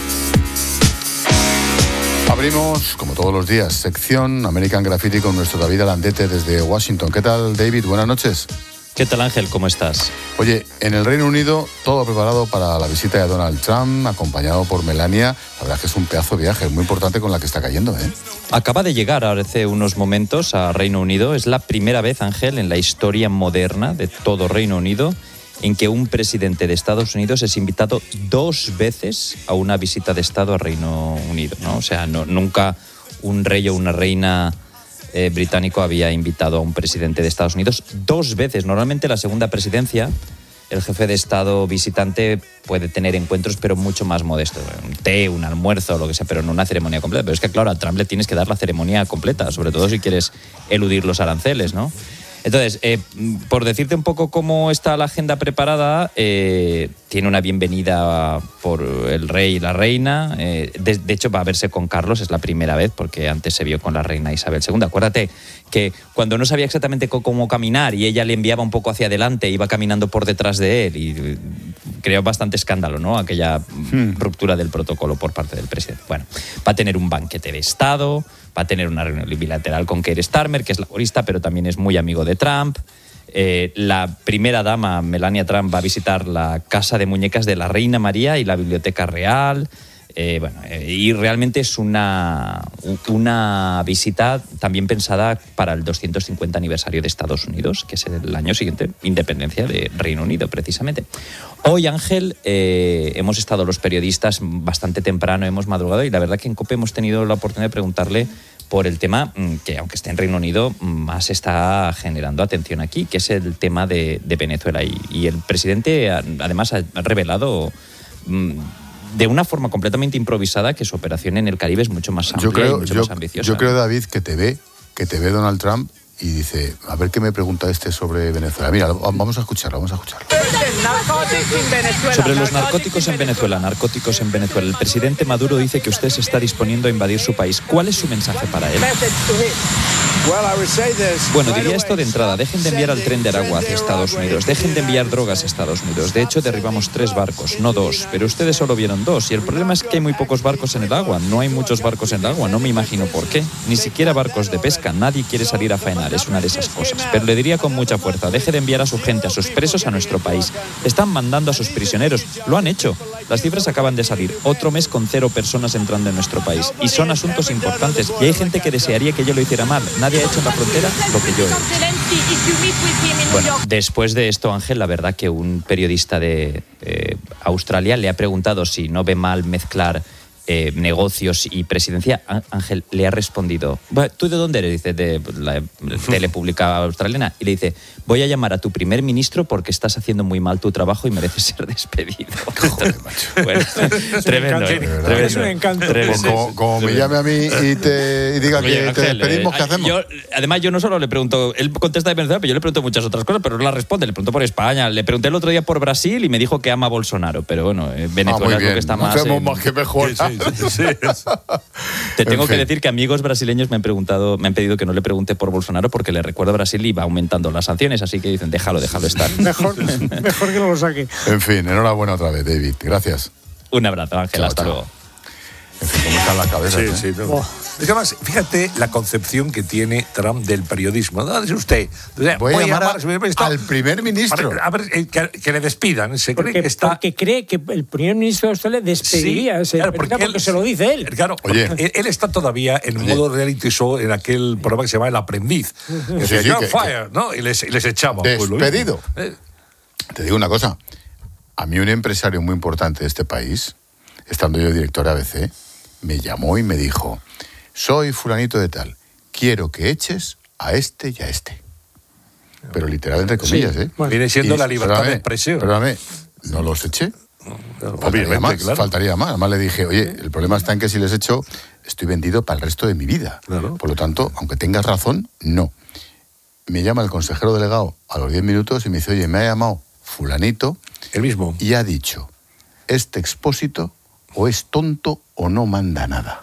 Speaker 1: Abrimos, como todos los días, sección American Graffiti con nuestro David Alandete desde Washington. ¿Qué tal, David? Buenas noches.
Speaker 23: ¿Qué tal, Ángel? ¿Cómo estás?
Speaker 1: Oye, en el Reino Unido, todo preparado para la visita de Donald Trump, acompañado por Melania. La verdad es que es un pedazo de viaje muy importante con la que está cayendo, ¿eh?
Speaker 23: Acaba de llegar hace unos momentos a Reino Unido. Es la primera vez, Ángel, en la historia moderna de todo Reino Unido en que un presidente de Estados Unidos es invitado 2 veces a una visita de Estado a Reino Unido, ¿no? O sea, nunca un rey o una reina británico había invitado a un presidente de Estados Unidos 2 veces. Normalmente la segunda presidencia, el jefe de Estado visitante puede tener encuentros, pero mucho más modestos. Un té, un almuerzo, lo que sea, pero no una ceremonia completa. Pero es que, claro, a Trump le tienes que dar la ceremonia completa, sobre todo si quieres eludir los aranceles, ¿no? Entonces, por decirte un poco cómo está la agenda preparada, tiene una bienvenida por el rey y la reina. De hecho, va a verse con Carlos, es la primera vez, porque antes se vio con la reina Isabel II. Acuérdate que cuando no sabía exactamente cómo caminar y ella le enviaba un poco hacia adelante, iba caminando por detrás de él y creó bastante escándalo, ¿no? Aquella ruptura del protocolo por parte del presidente. Bueno, va a tener un banquete de Estado, va a tener una reunión bilateral con Keir Starmer, que es laborista, pero también es muy amigo de Trump. La primera dama, Melania Trump, va a visitar la casa de muñecas de la Reina María y la Biblioteca Real. y realmente es una visita también pensada para el 250 aniversario de Estados Unidos, que es el año siguiente, independencia de Reino Unido, precisamente. Hoy, Ángel, hemos estado los periodistas bastante temprano, hemos madrugado, y la verdad que en COPE hemos tenido la oportunidad de preguntarle por el tema que, aunque esté en Reino Unido, más está generando atención aquí, que es el tema de Venezuela. Y el presidente, además, ha revelado de una forma completamente improvisada que su operación en el Caribe es mucho más amplia y mucho más ambiciosa.
Speaker 1: Yo creo, David, que te ve Donald Trump y dice, a ver qué me pregunta sobre Venezuela. Mira, vamos a escucharlo.
Speaker 23: Sobre los narcóticos en Venezuela. El presidente Maduro dice que usted se está disponiendo a invadir su país. ¿Cuál es su mensaje para él? Bueno, diría esto de entrada. Dejen de enviar al tren de Aragua hacia Estados Unidos. Dejen de enviar drogas a Estados Unidos. De hecho, derribamos 3 barcos, no 2. Pero ustedes solo vieron 2. Y el problema es que hay muy pocos barcos en el agua. No hay muchos barcos en el agua. No me imagino por qué. Ni siquiera barcos de pesca. Nadie quiere salir a faenar. Es una de esas cosas. Pero le diría con mucha fuerza, deje de enviar a su gente, a sus presos a nuestro país. Están mandando a sus prisioneros. Lo han hecho. Las cifras acaban de salir. Otro mes con 0 personas entrando en nuestro país. Y son asuntos importantes. Y hay gente que desearía que yo lo hiciera mal. Nadie ha hecho en la frontera lo que yo he hecho. Bueno, después de esto, Ángel, la verdad que un periodista de Australia le ha preguntado si no ve mal mezclar negocios y presidencia. Ángel le ha respondido, ¿tú de dónde eres? Dice, de la tele pública australiana. Y le dice, voy a llamar a tu primer ministro porque estás haciendo muy mal tu trabajo y mereces ser despedido. Joder, macho. Bueno, tremendo.
Speaker 7: Es un encanto.
Speaker 1: Como me llame a mí y diga que te despedimos, ¿qué hacemos?
Speaker 23: Además, yo no solo le pregunto, él contesta de Venezuela, pero yo le pregunto muchas otras cosas, pero no la responde. Le pregunto por España, le pregunté el otro día por Brasil y me dijo que ama a Bolsonaro, pero bueno, Venezuela es lo que está más...
Speaker 1: Hacemos más que mejor.
Speaker 23: Sí. Te tengo que decir que amigos brasileños me han pedido que no le pregunte por Bolsonaro porque le recuerdo a Brasil y va aumentando las sanciones, así que dicen, déjalo estar.
Speaker 7: Mejor que no lo saque.
Speaker 1: En fin, enhorabuena otra vez, David. Gracias.
Speaker 23: Un abrazo, Ángel. Hasta luego.
Speaker 1: En fin, cómo está en la cabeza.
Speaker 8: Sí. Es que además, fíjate la concepción que tiene Trump del periodismo. ¿Dónde es usted?
Speaker 1: Voy a llamar al primer ministro.
Speaker 8: A ver, que le despidan.
Speaker 7: Porque cree que el primer ministro de Australia despediría porque se lo dice él.
Speaker 8: Claro, él está todavía en modo reality show en aquel programa que se llama El Aprendiz. Decía, you're fired, ¿no? Y les echaba.
Speaker 1: Despedido. Te digo una cosa. A mí un empresario muy importante de este país, estando yo director de ABC, me llamó y me dijo, soy fulanito de tal, quiero que eches a este y a este. Pero literal, entre comillas, ¿eh?
Speaker 8: Bueno, viene siendo la libertad de expresión.
Speaker 1: Perdóname, ¿no los eché? Faltaría más. Además le dije, oye, el problema está en que si les echo, estoy vendido para el resto de mi vida. Claro. Por lo tanto, aunque tengas razón, no. Me llama el consejero delegado a los 10 minutos y me dice, oye, me ha llamado fulanito.
Speaker 8: El mismo.
Speaker 1: Y ha dicho, este expósito o es tonto o no manda nada.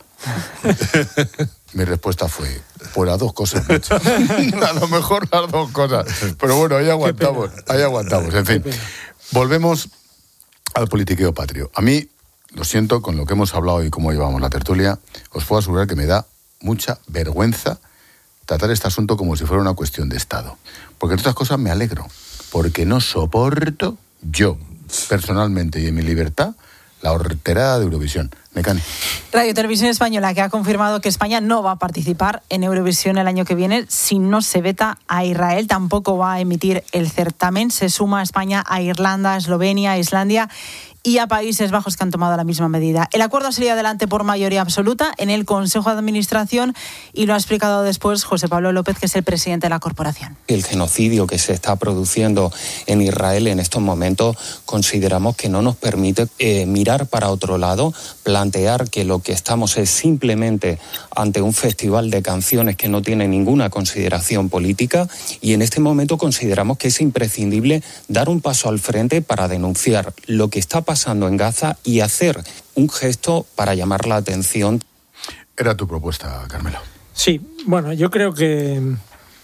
Speaker 1: Mi respuesta fue, pues las dos cosas. A lo mejor las dos cosas. Pero bueno, ahí aguantamos. En fin, volvemos al politiqueo patrio. A mí, lo siento, con lo que hemos hablado y cómo llevamos la tertulia, os puedo asegurar que me da mucha vergüenza tratar este asunto como si fuera una cuestión de Estado. Porque entre otras cosas me alegro, porque no soporto yo, personalmente y en mi libertad, la horterada de Eurovisión. Mecani.
Speaker 9: Radio Televisión Española, que ha confirmado que España no va a participar en Eurovisión el año que viene si no se veta a Israel. Tampoco va a emitir el certamen. Se suma a España a Irlanda, Eslovenia, Islandia y a Países Bajos, que han tomado la misma medida. El acuerdo ha salido adelante por mayoría absoluta en el Consejo de Administración y lo ha explicado después José Pablo López, que es el presidente de la corporación.
Speaker 2: El genocidio que se está produciendo en Israel en estos momentos consideramos que no nos permite mirar para otro lado, plantear que lo que estamos es simplemente ante un festival de canciones que no tiene ninguna consideración política, y en este momento consideramos que es imprescindible dar un paso al frente para denunciar lo que está pasando en Gaza y hacer un gesto para llamar la atención.
Speaker 1: Era tu propuesta, Carmelo.
Speaker 7: Sí, bueno, yo creo que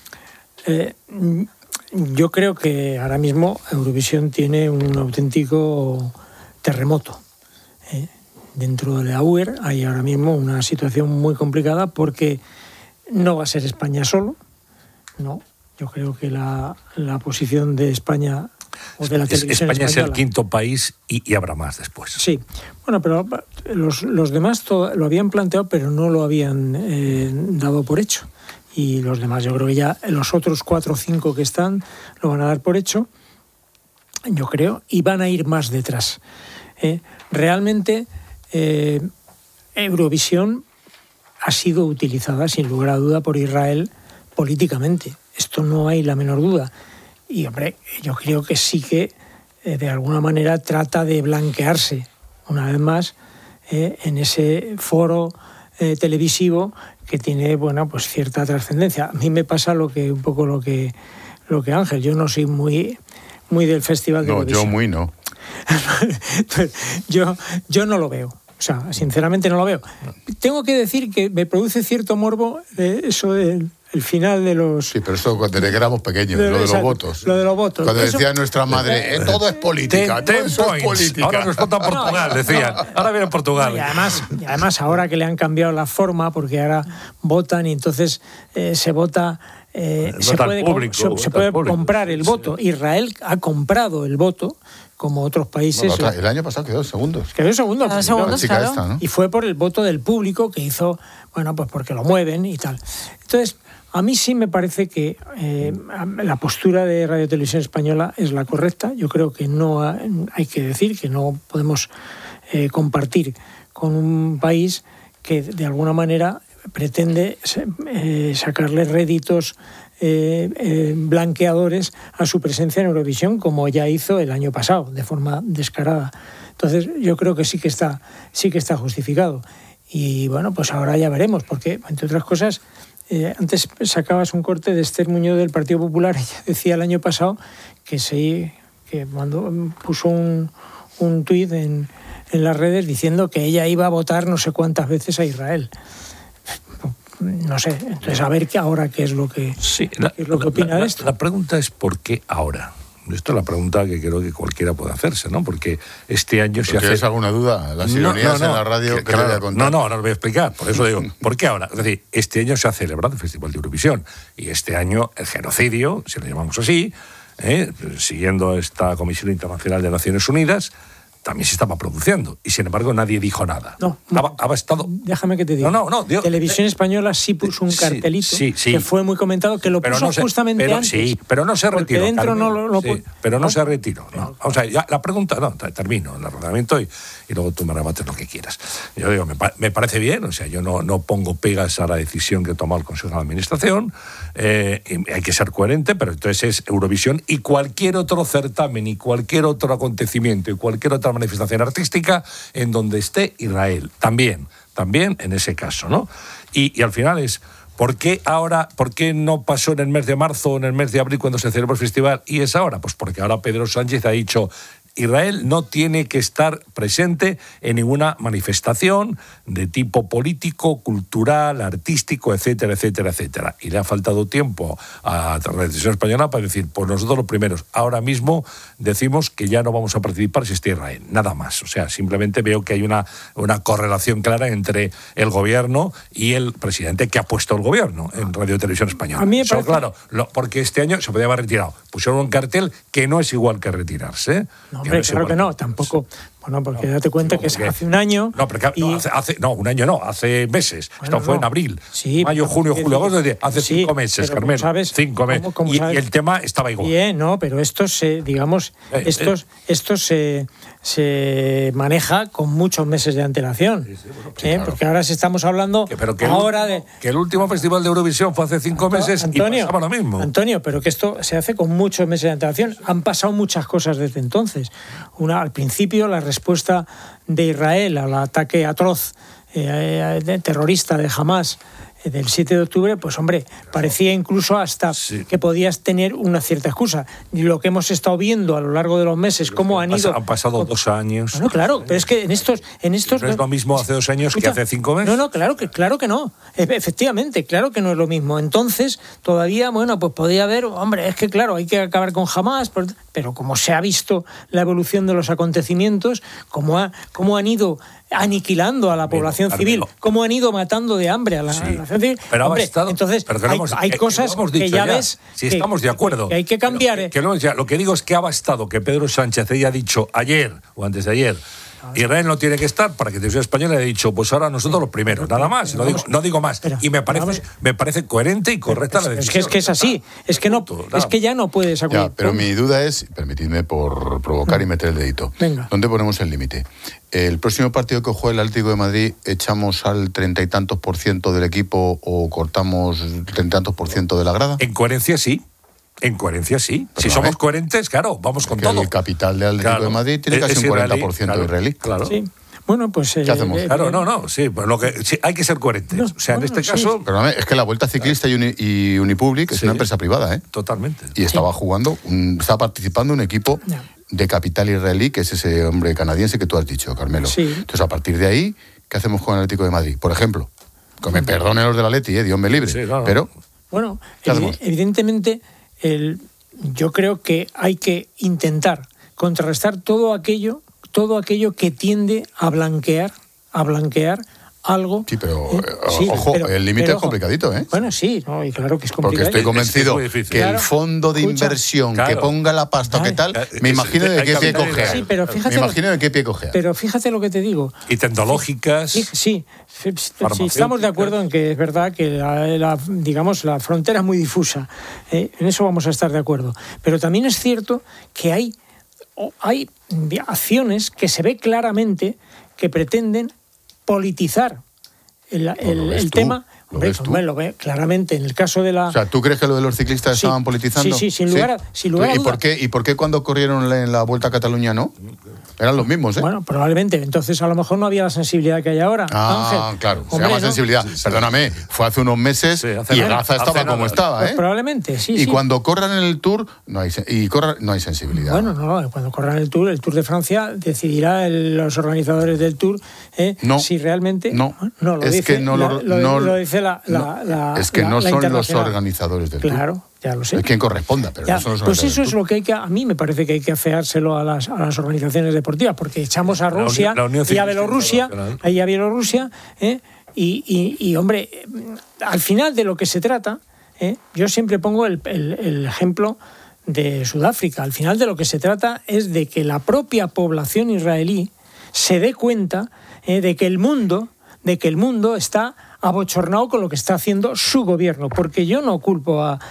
Speaker 7: ahora mismo Eurovisión tiene un auténtico terremoto. Dentro de la UER hay ahora mismo una situación muy complicada porque no va a ser España solo, no. Yo creo que la posición de España o de la televisión
Speaker 8: España
Speaker 7: española,
Speaker 8: es el quinto país y habrá más después.
Speaker 7: Sí, bueno, pero los demás lo habían planteado, pero no lo habían dado por hecho. Y los demás, yo creo que ya los otros 4 o 5 que están lo van a dar por hecho, yo creo, y van a ir más detrás. Realmente Eurovisión ha sido utilizada sin lugar a duda por Israel políticamente. Esto no hay la menor duda. Y hombre, yo creo que sí que de alguna manera trata de blanquearse una vez más en ese foro televisivo que tiene, bueno, pues cierta trascendencia. A mí me pasa lo que Ángel. Yo no soy muy del Festival de Eurovisión.
Speaker 1: No, yo muy no.
Speaker 7: yo no lo veo. O sea, sinceramente no lo veo. Tengo que decir que me produce cierto morbo eso del final de los...
Speaker 1: Sí, pero esto desde que éramos pequeños, lo de los votos.
Speaker 7: Lo de los votos.
Speaker 1: Cuando decía nuestra madre, todo es política, todo eso es política.
Speaker 8: Ahora nos vota Portugal, decían. Ahora viene Portugal.
Speaker 7: Y además ahora que le han cambiado la forma, porque ahora votan y entonces se vota... se puede comprar el voto. Israel ha comprado el voto, como otros países.
Speaker 1: Bueno, el año pasado quedó segundo.
Speaker 7: Quedó segundo,
Speaker 9: claro.
Speaker 1: Esta, ¿no?
Speaker 7: Y fue por el voto del público que hizo, bueno, pues porque lo mueven y tal. Entonces, a mí sí me parece que la postura de Radio Televisión Española es la correcta. Yo creo que no hay que decir que no podemos compartir con un país que de alguna manera pretende sacarle réditos blanqueadores a su presencia en Eurovisión, como ya hizo el año pasado, de forma descarada. Entonces, yo creo que sí que está justificado. Y bueno, pues ahora ya veremos, porque, entre otras cosas, antes sacabas un corte de Esther Muñoz del Partido Popular. Ella decía el año pasado que puso un tuit en las redes diciendo que ella iba a votar no sé cuántas veces a Israel. No sé, entonces a ver ahora qué es lo que opina de esto.
Speaker 8: La pregunta es ¿por qué ahora? Esto es la pregunta que creo que cualquiera puede hacerse, ¿no? Porque este año se hace...
Speaker 1: ¿Tienes alguna duda? Las ironías en la radio que
Speaker 8: claro,
Speaker 1: te voy a contar.
Speaker 8: No, lo voy a explicar. Por eso digo, ¿por qué ahora? Es decir, este año se ha celebrado el Festival de Eurovisión y este año el genocidio, si lo llamamos así, siguiendo esta Comisión Internacional de Naciones Unidas, también se estaba produciendo y sin embargo nadie dijo nada. Había estado...
Speaker 7: Déjame que te diga. Televisión Española sí puso un cartelito que fue muy comentado, que lo puso justamente antes.
Speaker 8: Sí, pero no se retiró.
Speaker 7: Dentro
Speaker 8: no se retiró. No. O sea, ya la pregunta, termino el razonamiento y luego tú me rebates lo que quieras. Yo digo, me parece bien, o sea, yo no pongo pegas a la decisión que toma el Consejo de Administración, hay que ser coherente, pero entonces es Eurovisión y cualquier otro certamen y cualquier otro acontecimiento y cualquier otra manifestación artística en donde esté Israel, también en ese caso, ¿no? Y al final es, ¿por qué no pasó en el mes de marzo o en el mes de abril cuando se celebró el festival y es ahora? Pues porque ahora Pedro Sánchez ha dicho Israel no tiene que estar presente en ninguna manifestación de tipo político, cultural, artístico, etcétera, etcétera, etcétera. Y le ha faltado tiempo a la Televisión Española para decir, pues nosotros los primeros, ahora mismo decimos que ya no vamos a participar si está Israel, nada más. O sea, simplemente veo que hay una correlación clara entre el gobierno y el presidente que ha puesto el gobierno en Radio Televisión Española.
Speaker 7: A mí me parece...
Speaker 8: Claro, porque este año se podía haber retirado. Pusieron un cartel que no es igual que retirarse.
Speaker 7: No, hombre, claro que no, tampoco. Bueno, porque date cuenta que hace un año...
Speaker 8: un año no, hace meses. Bueno, esto fue en abril. Sí, mayo, junio, julio, agosto, hace 5 meses, Carmen. 5 meses. Y el tema estaba igual.
Speaker 7: Bien, no, pero esto se maneja con muchos meses de antelación. Claro. Porque ahora estamos hablando
Speaker 8: que el último festival de Eurovisión fue hace 5 meses y pasaba lo mismo.
Speaker 7: Antonio, pero que esto se hace con muchos meses de antelación. Han pasado muchas cosas desde entonces. Al principio, la respuesta de Israel al ataque atroz terrorista de Hamás del 7 de octubre, pues hombre, parecía incluso hasta que podías tener una cierta excusa. Y lo que hemos estado viendo a lo largo de los meses, cómo han ido...
Speaker 8: Han pasado 2 años.
Speaker 7: Bueno, claro, pero es que en estos
Speaker 8: ¿No es lo mismo hace 2 años que hace 5 meses?
Speaker 7: No, claro que no. Efectivamente, claro que no es lo mismo. Entonces, todavía, bueno, pues podía haber... Hombre, es que claro, hay que acabar con Hamás... pero como se ha visto la evolución de los acontecimientos, cómo han ido aniquilando a la población civil, cómo han ido matando de hambre a la población civil.
Speaker 8: Pero
Speaker 7: hombre, entonces hay cosas que ya ves
Speaker 8: si estamos de acuerdo,
Speaker 7: que hay que cambiar.
Speaker 8: Lo que digo es que ha bastado que Pedro Sánchez haya dicho ayer o antes de ayer, Israel no tiene que estar, para que la Televisión Española haya dicho, pues ahora nosotros los primeros, nada más, no digo más. Y me parece coherente y correcta la decisión.
Speaker 7: Es que es así, es que ya no puedes acudir.
Speaker 1: Pero mi duda es, permitidme por provocar y meter el dedito, ¿dónde ponemos el límite? El próximo partido que juegue el Atlético de Madrid, ¿echamos al 30 y tantos % del equipo o cortamos el 30 y tantos % de la grada?
Speaker 8: En coherencia sí. En coherencia sí. Si somos coherentes, claro, vamos con todo.
Speaker 1: El capital del Atlético de Madrid tiene casi un 40% israelí.
Speaker 8: Claro.
Speaker 7: Sí. Bueno, pues...
Speaker 1: ¿Qué hacemos?
Speaker 8: Sí, pues sí, hay que ser coherentes. En este caso...
Speaker 1: Pero es que la Vuelta Ciclista y Unipublic es una empresa privada, ¿eh?
Speaker 8: Totalmente.
Speaker 1: Y estaba estaba participando un equipo de capital israelí, que es ese hombre canadiense que tú has dicho, Carmelo. Sí. Entonces, a partir de ahí, ¿qué hacemos con el Atlético de Madrid? Por ejemplo, que me perdonen los del Atleti, Dios me libre, pero...
Speaker 7: Bueno, evidentemente, yo creo que hay que intentar contrarrestar todo aquello que tiende a blanquear algo.
Speaker 1: Sí, pero ojo, el límite es complicadito, ¿eh?
Speaker 7: Bueno, sí, y claro que es complicado.
Speaker 1: Porque estoy convencido que el fondo de inversión que ponga la pasta, ¿qué tal? Me imagino de qué pie cojea.
Speaker 7: Sí, pero fíjate. Pero fíjate lo que te digo.
Speaker 8: Y tecnológicas.
Speaker 7: Sí, estamos de acuerdo en que es verdad que la frontera es muy difusa. En eso vamos a estar de acuerdo. Pero también es cierto que hay acciones que se ve claramente que pretenden politizar el tema. Lo ve claramente en el caso de la...
Speaker 1: O sea, ¿tú crees que lo de los ciclistas estaban politizando?
Speaker 7: Sí, sin lugar a duda.
Speaker 1: ¿Y por qué cuando corrieron en la Vuelta a Cataluña no? Eran los mismos, ¿eh?
Speaker 7: Bueno, probablemente. Entonces, a lo mejor no había la sensibilidad que hay ahora.
Speaker 1: Ángel. Claro, se llama sensibilidad. Sí. Perdóname, fue hace unos meses y Gaza estaba como estaba, ¿eh?
Speaker 7: Pues probablemente, sí.
Speaker 1: Y cuando corran en el Tour, no hay sensibilidad.
Speaker 7: Bueno, no, cuando corran el Tour de Francia, decidirá los organizadores del Tour si realmente...
Speaker 1: No, lo dice es que no son los organizadores del Tour.
Speaker 7: Claro, ya lo sé.
Speaker 1: Es quien corresponda, pero no son los organizadores.
Speaker 7: Pues eso es lo que a mí me parece que hay que afeárselo a las organizaciones deportivas, porque echamos a Rusia y a Bielorrusia, y hombre, al final de lo que se trata, yo siempre pongo el ejemplo de Sudáfrica. Al final de lo que se trata es de que la propia población israelí se dé cuenta de que el mundo está abochornado con lo que está haciendo su gobierno, porque yo no culpo a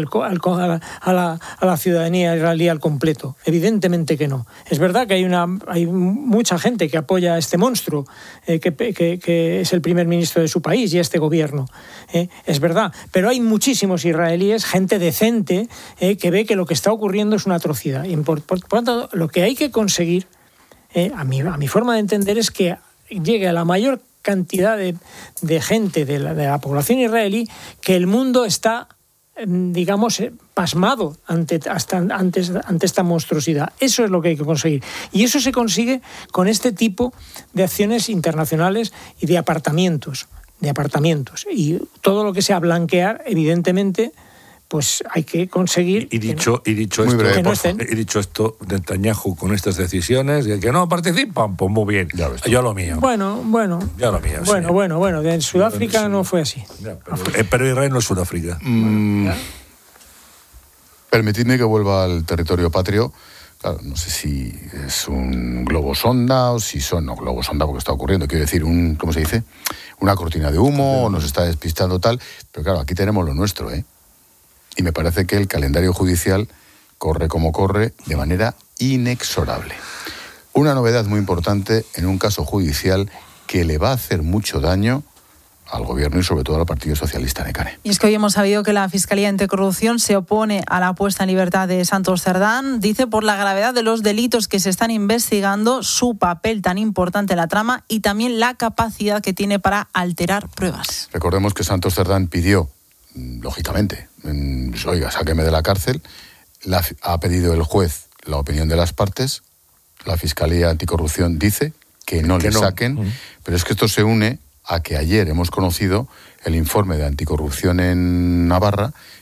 Speaker 7: la ciudadanía israelí al completo, evidentemente que no. Es verdad que hay mucha gente que apoya a este monstruo, que es el primer ministro de su país y a este gobierno, es verdad, pero hay muchísimos israelíes, gente decente, que ve que lo que está ocurriendo es una atrocidad. Y por tanto, lo que hay que conseguir, a mi forma de entender, es que llegue a la mayor cantidad de gente de la población israelí, que el mundo está, pasmado ante esta monstruosidad. Eso es lo que hay que conseguir. Y eso se consigue con este tipo de acciones internacionales y de apartamientos. Y todo lo que sea blanquear, evidentemente, pues hay que conseguir...
Speaker 8: Y dicho esto, Netanyahu con estas decisiones, y que no participan, pues muy bien, yo lo mío.
Speaker 7: Bueno.
Speaker 8: Yo lo mío,
Speaker 7: Bueno, en Sudáfrica no fue así.
Speaker 8: Pero Israel no es Sudáfrica.
Speaker 1: Permitidme que vuelva al territorio patrio. Claro, no sé si es un globo sonda o si son... No, globo sonda porque está ocurriendo. Quiero decir, ¿cómo se dice? Una cortina de humo, o nos está despistando tal. Pero claro, aquí tenemos lo nuestro, ¿eh? Y me parece que el calendario judicial corre como corre de manera inexorable. Una novedad muy importante en un caso judicial que le va a hacer mucho daño al gobierno y sobre todo al Partido Socialista Necane.
Speaker 9: Y es que hoy hemos sabido que la Fiscalía Anticorrupción se opone a la puesta en libertad de Santos Cerdán. Dice por la gravedad de los delitos que se están investigando, su papel tan importante en la trama y también la capacidad que tiene para alterar pruebas.
Speaker 1: Recordemos que Santos Cerdán pidió, lógicamente, oiga, sáqueme de la cárcel. Ha pedido el juez la opinión de las partes. La Fiscalía Anticorrupción dice que no le saquen. Pero es que esto se une a que ayer hemos conocido el informe de anticorrupción en Navarra,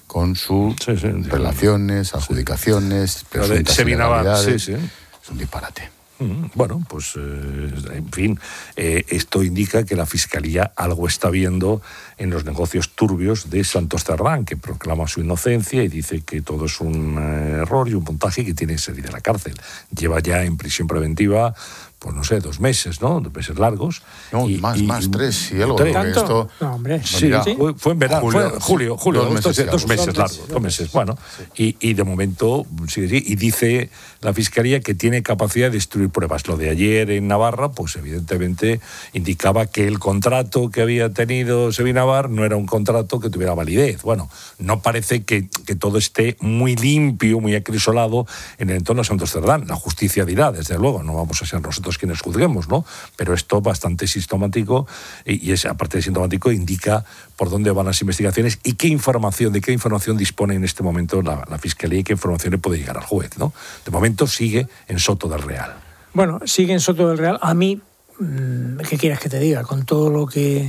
Speaker 1: con sus relaciones, adjudicaciones, presuntas ilegalidades. Es un disparate.
Speaker 8: Bueno, pues, en fin, esto indica que la Fiscalía algo está viendo en los negocios turbios de Santos Cerdán, que proclama su inocencia y dice que todo es un error y un montaje y que tiene que salir de la cárcel. Lleva ya en prisión preventiva, pues no sé, 2 meses, ¿no? 2 meses largos.
Speaker 1: No, más 3 y algo.
Speaker 7: ¿Tanto? No, hombre.
Speaker 8: Sí, fue en verano, julio, 2 meses largos, 2 meses. Bueno, y de momento sigue así. Y dice la Fiscalía que tiene capacidad de destruir pruebas. Lo de ayer en Navarra, pues evidentemente indicaba que el contrato que había tenido Sevinavar no era un contrato que tuviera validez. Bueno, no parece que todo esté muy limpio, muy acrisolado en el entorno de Santos Cerdán. La justicia dirá, desde luego, no vamos a ser nosotros quienes juzguemos, ¿no? Pero esto bastante sintomático y es, aparte de sintomático, indica por dónde van las investigaciones y de qué información dispone en este momento la Fiscalía y qué información le puede llegar al juez, ¿no? De momento sigue en Soto del Real.
Speaker 7: Bueno, sigue en Soto del Real. A mí, ¿qué quieres que te diga? Con todo lo que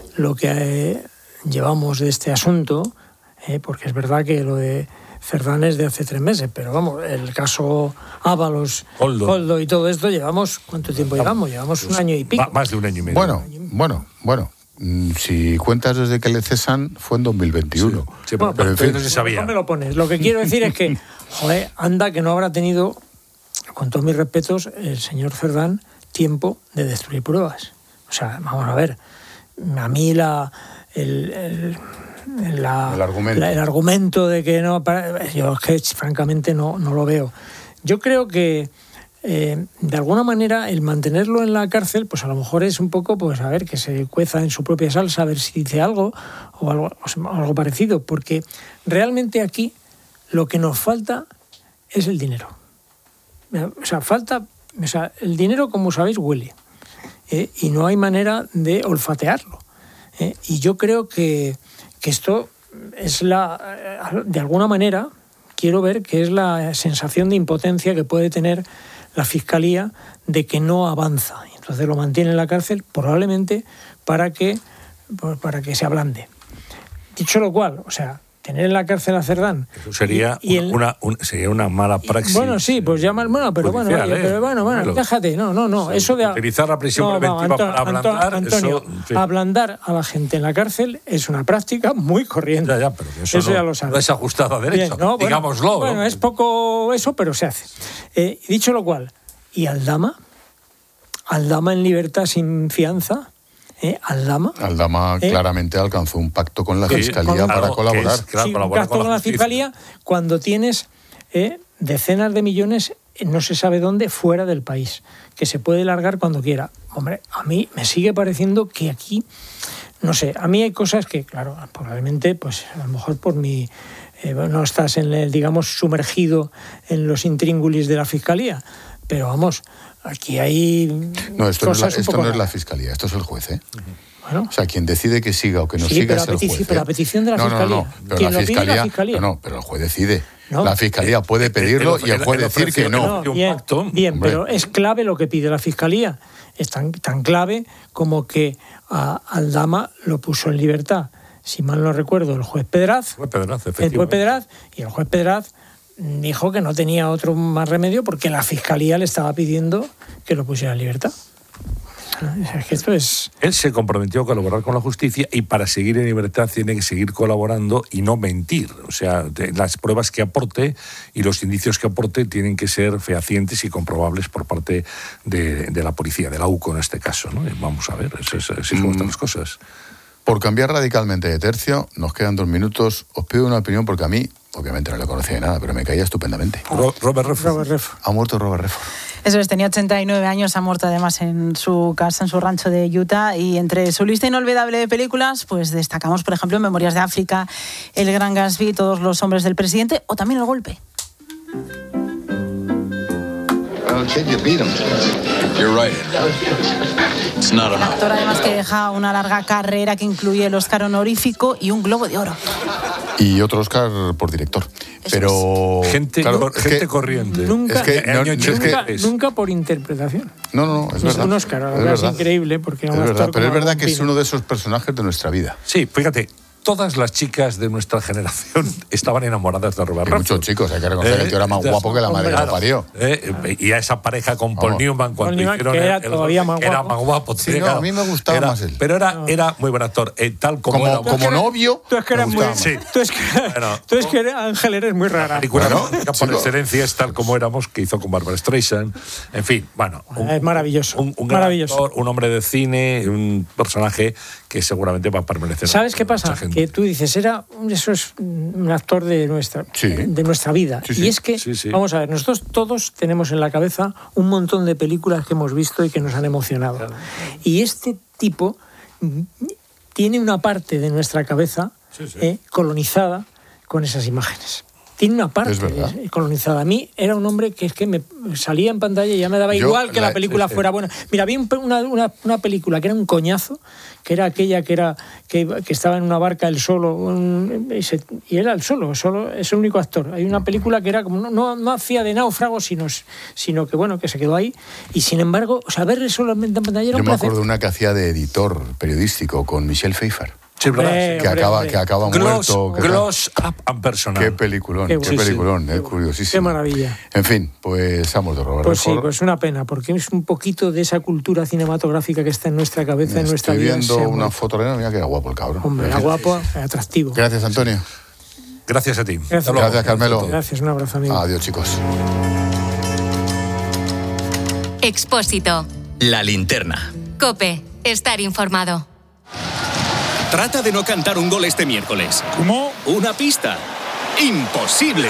Speaker 7: llevamos de este asunto, porque es verdad que lo de Cerdán es de hace 3 meses, pero vamos, el caso Ábalos, Koldo y todo esto, ¿cuánto tiempo llevamos? Llevamos 1 año y pico.
Speaker 8: Más de 1 año y medio.
Speaker 1: Bueno. Si cuentas desde que le cesan, fue en 2021.
Speaker 8: Sí, pero en fin, no se sabía.
Speaker 7: No me lo pones. Lo que quiero decir es que, anda que no habrá tenido, con todos mis respetos, el señor Cerdán tiempo de destruir pruebas. O sea, vamos a ver, a mí el argumento de que no, yo es que francamente no lo veo. Yo creo que de alguna manera el mantenerlo en la cárcel, pues a lo mejor es un poco, pues a ver, que se cueza en su propia salsa, a ver si dice algo o algo parecido, porque realmente aquí lo que nos falta es el dinero. El dinero, como sabéis, huele, y no hay manera de olfatearlo. Y yo creo que esto es de alguna manera, quiero ver que es la sensación de impotencia que puede tener la Fiscalía de que no avanza. Y entonces lo mantiene en la cárcel, probablemente para que se ablande. Dicho lo cual, tener en la cárcel a Cerdán.
Speaker 8: Eso sería sería una mala praxis.
Speaker 7: Bueno, sí, pues ya mal, pero déjate, no. Eso de
Speaker 8: utilizar la prisión preventiva para ablandar,
Speaker 7: Antonio, ablandar a la gente en la cárcel es una práctica muy corriente.
Speaker 8: Ya, pero eso ya lo sabes. No es ajustado a derecho, bien, digámoslo.
Speaker 7: Bueno, es poco eso, pero se hace. Dicho lo cual, ¿y Aldama en libertad sin fianza?
Speaker 1: Aldama claramente alcanzó un pacto con la Fiscalía para colaborar.
Speaker 7: Un pacto con la Fiscalía cuando tienes decenas de millones, no se sabe dónde, fuera del país, que se puede largar cuando quiera. Hombre, a mí me sigue pareciendo que aquí, no sé, a mí hay cosas que, claro, probablemente, pues a lo mejor por mi... no estás sumergido en los intríngulis de la Fiscalía, pero vamos... Aquí hay
Speaker 1: esto no es la Fiscalía, esto es el juez, Bueno. O sea, quien decide que siga o que no siga es el juez.
Speaker 7: Pero a petición de la Fiscalía.
Speaker 1: Pero la Fiscalía. No, pero el juez decide. No. La Fiscalía puede pedirlo y el juez decir que no.
Speaker 7: Bien, pero es clave lo que pide la Fiscalía. Es tan clave como que a Aldama lo puso en libertad. Si mal no recuerdo, el juez Pedraz. Y el juez Pedraz dijo que no tenía otro más remedio porque la Fiscalía le estaba pidiendo que lo pusiera en libertad. Es que esto es...
Speaker 8: Él se comprometió a colaborar con la justicia y para seguir en libertad tiene que seguir colaborando y no mentir. O sea, las pruebas que aporte y los indicios que aporte tienen que ser fehacientes y comprobables por parte de la policía, de la UCO en este caso, ¿no? Vamos a ver, así es como están las cosas.
Speaker 1: Por cambiar radicalmente de tercio, nos quedan 2 minutos. Os pido una opinión porque a mí, obviamente no le conocía de nada, pero me caía estupendamente.
Speaker 8: Robert Redford.
Speaker 1: Ha muerto Robert Redford.
Speaker 9: Eso es, tenía 89 años, ha muerto además en su casa, en su rancho de Utah, y entre su lista inolvidable de películas, pues destacamos, por ejemplo, Memorias de África, El Gran Gatsby, Todos los hombres del presidente, o también El Golpe. El actor además que deja una larga carrera que incluye el Oscar honorífico y un Globo de Oro.
Speaker 1: Y otro Oscar por director. Pero
Speaker 8: gente corriente.
Speaker 7: Nunca por interpretación.
Speaker 1: No, es verdad.
Speaker 7: Un Oscar, es increíble porque
Speaker 1: es verdad, pero es verdad que es uno de esos personajes de nuestra vida.
Speaker 8: Sí, fíjate, todas las chicas de nuestra generación estaban enamoradas de Robert Redford.
Speaker 1: Muchos chicos, hay que reconocer que el tío era más guapo que la madre que lo parió.
Speaker 8: Y a esa pareja con Paul Newman, cuando hicieron
Speaker 7: era todavía más guapo.
Speaker 8: Era más guapo.
Speaker 1: Sí, no, a mí me gustaba más él.
Speaker 8: Pero era muy buen actor, tal como era.
Speaker 1: Como novio.
Speaker 7: Tú es que eres muy... Tú es que Ángel, eres muy rara.
Speaker 8: La película por excelencia es Tal como éramos, que hizo con Barbra Streisand. En fin, bueno.
Speaker 7: Es maravilloso.
Speaker 8: Un gran actor, un hombre de cine, un personaje que seguramente va a permanecer.
Speaker 7: ¿Sabes qué pasa? Que tú dices, eso es un actor de nuestra vida.
Speaker 1: Sí, sí.
Speaker 7: Y es que, vamos a ver, nosotros todos tenemos en la cabeza un montón de películas que hemos visto y que nos han emocionado. Claro. Y este tipo tiene una parte de nuestra cabeza colonizada con esas imágenes. Tiene una parte colonizada. A mí era un hombre que es que me salía en pantalla y ya me daba igual que la película fuera buena. Mira, había una película que era un coñazo, que era aquella que estaba en una barca él solo, y era él solo, es el único actor. Hay una película que era como no hacía de náufrago, sino que bueno, que se quedó ahí. Y sin embargo, verle solamente en pantalla era un placer.
Speaker 1: Yo me acuerdo de una que hacía de editor periodístico con Michelle Pfeiffer.
Speaker 8: Sí, ¿verdad?
Speaker 1: Que acaba muerto.
Speaker 8: Close Up and Personal.
Speaker 1: Qué peliculón, qué peliculón, curiosísimo.
Speaker 7: Qué maravilla.
Speaker 1: En fin, pues vamos de Robert
Speaker 7: Pues
Speaker 1: Redford.
Speaker 7: sí, pues una pena, porque es un poquito de esa cultura cinematográfica que está en nuestra cabeza, en nuestra vida.
Speaker 1: Estoy viendo una foto de él, mira que era guapo el cabrón.
Speaker 7: Hombre, era guapo, atractivo.
Speaker 1: Gracias, Antonio.
Speaker 8: Gracias a ti.
Speaker 1: Gracias, Carmelo.
Speaker 7: Gracias, un abrazo, amigo.
Speaker 1: Adiós, chicos.
Speaker 12: Expósito.
Speaker 13: La linterna.
Speaker 12: COPE. Estar informado.
Speaker 3: Trata de no cantar un gol este miércoles.
Speaker 4: ¿Cómo?
Speaker 3: Una pista. ¡Imposible!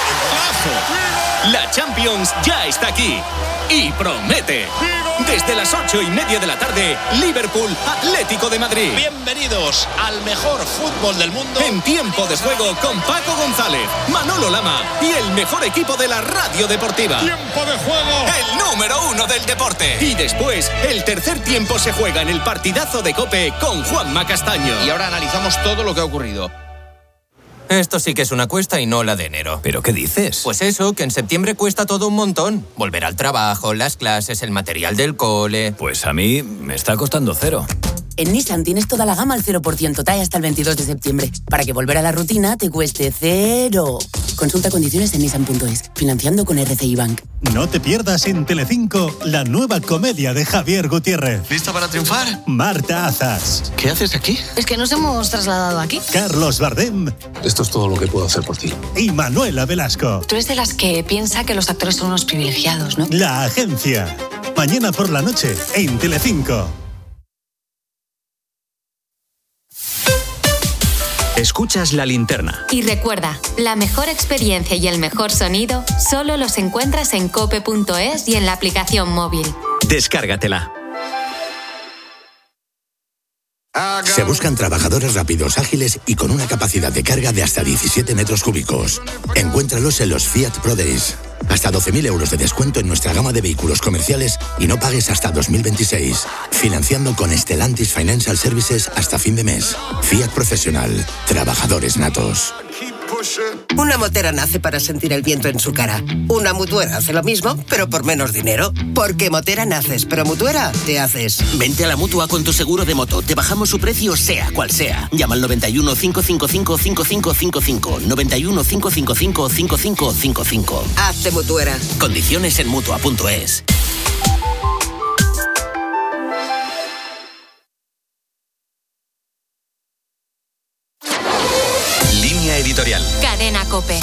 Speaker 3: La Champions ya está aquí. Y promete. Desde las 8:30 de la tarde, Liverpool, Atlético de Madrid.
Speaker 4: Bienvenidos al mejor fútbol del mundo.
Speaker 3: En tiempo de juego con Paco González, Manolo Lama y el mejor equipo de la radio deportiva.
Speaker 4: ¡Tiempo de juego!
Speaker 3: El número 1 del deporte. Y después, el tercer tiempo se juega en el partidazo de COPE con Juanma Castaño.
Speaker 4: Y ahora analizamos todo lo que ha ocurrido.
Speaker 5: Esto sí que es una cuesta y no la de enero.
Speaker 16: ¿Pero qué dices?
Speaker 5: Pues eso, que en septiembre cuesta todo un montón. Volver al trabajo, las clases, el material del cole...
Speaker 16: Pues a mí me está costando cero.
Speaker 24: En Nissan tienes toda la gama al 0% TAE hasta el 22 de septiembre, para que volver a la rutina te cueste cero. Consulta condiciones en nissan.es, financiando con RCI Bank.
Speaker 25: No te pierdas en Telecinco la nueva comedia de Javier Gutiérrez.
Speaker 4: ¿Lista para triunfar?
Speaker 25: Marta Azas.
Speaker 4: ¿Qué haces aquí?
Speaker 21: Es que nos hemos trasladado aquí.
Speaker 25: Carlos Bardem.
Speaker 4: Esto es todo lo que puedo hacer por ti.
Speaker 25: Y Manuela Velasco.
Speaker 21: Tú eres de las que piensa que los actores son unos privilegiados, ¿no?
Speaker 25: La Agencia. Mañana por la noche en Telecinco.
Speaker 13: Escuchas La Linterna.
Speaker 12: Y recuerda, la mejor experiencia y el mejor sonido solo los encuentras en cope.es y en la aplicación móvil.
Speaker 13: Descárgatela.
Speaker 26: Se buscan trabajadores rápidos, ágiles y con una capacidad de carga de hasta 17 metros cúbicos. Encuéntralos en los Fiat Pro Days. Hasta 12.000 euros de descuento en nuestra gama de vehículos comerciales y no pagues hasta 2026. Financiando con Stellantis Financial Services hasta fin de mes. Fiat Profesional. Trabajadores natos.
Speaker 27: Una motera nace para sentir el viento en su cara. Una mutuera hace lo mismo, pero por menos dinero. Porque motera naces, pero mutuera te haces.
Speaker 28: Vente a la Mutua con tu seguro de moto. Te bajamos su precio sea cual sea. Llama al 91 555 5555. 91 555 5555.
Speaker 27: Hazte mutuera.
Speaker 28: Condiciones en Mutua.es.
Speaker 13: Línea editorial.
Speaker 12: Cadena COPE.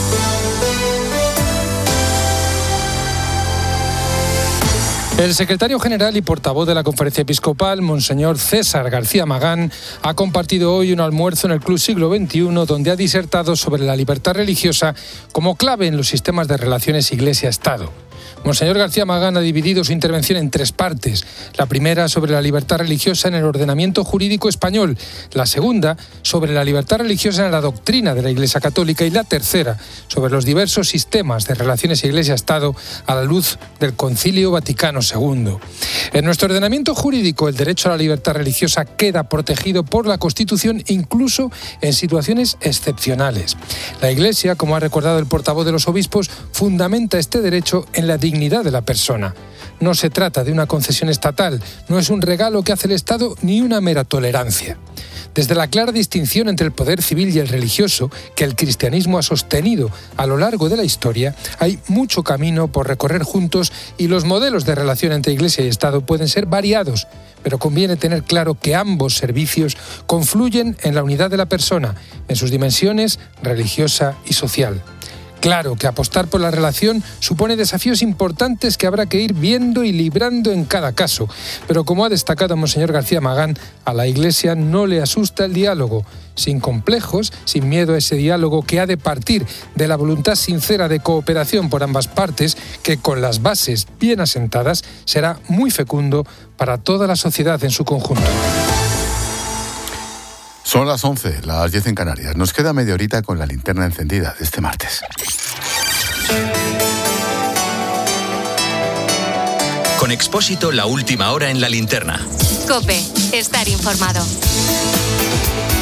Speaker 29: El secretario general y portavoz de la Conferencia Episcopal, Monseñor César García Magán, ha compartido hoy un almuerzo en el Club Siglo XXI donde ha disertado sobre la libertad religiosa como clave en los sistemas de relaciones Iglesia-Estado. Monseñor García Magán ha dividido su intervención en tres partes. La primera sobre la libertad religiosa en el ordenamiento jurídico español, la segunda sobre la libertad religiosa en la doctrina de la Iglesia Católica y la tercera sobre los diversos sistemas de relaciones Iglesia-Estado a la luz del Concilio Vaticano II. En nuestro ordenamiento jurídico, el derecho a la libertad religiosa queda protegido por la Constitución incluso en situaciones excepcionales. La Iglesia, como ha recordado el portavoz de los obispos, fundamenta este derecho en la dignidad de la persona. No se trata de una concesión estatal, no es un regalo que hace el Estado ni una mera tolerancia. Desde la clara distinción entre el poder civil y el religioso que el cristianismo ha sostenido a lo largo de la historia, hay mucho camino por recorrer juntos y los modelos de relación entre Iglesia y Estado pueden ser variados, pero conviene tener claro que ambos servicios confluyen en la unidad de la persona, en sus dimensiones religiosa y social. Claro que apostar por la relación supone desafíos importantes que habrá que ir viendo y librando en cada caso, pero como ha destacado Monseñor García Magán, a la Iglesia no le asusta el diálogo, sin complejos, sin miedo a ese diálogo que ha de partir de la voluntad sincera de cooperación por ambas partes, que con las bases bien asentadas será muy fecundo para toda la sociedad en su conjunto.
Speaker 1: Son las 11, las 10 en Canarias. Nos queda media horita con la linterna encendida de este martes.
Speaker 13: Con Expósito, la última hora en la linterna.
Speaker 12: COPE, estar informado.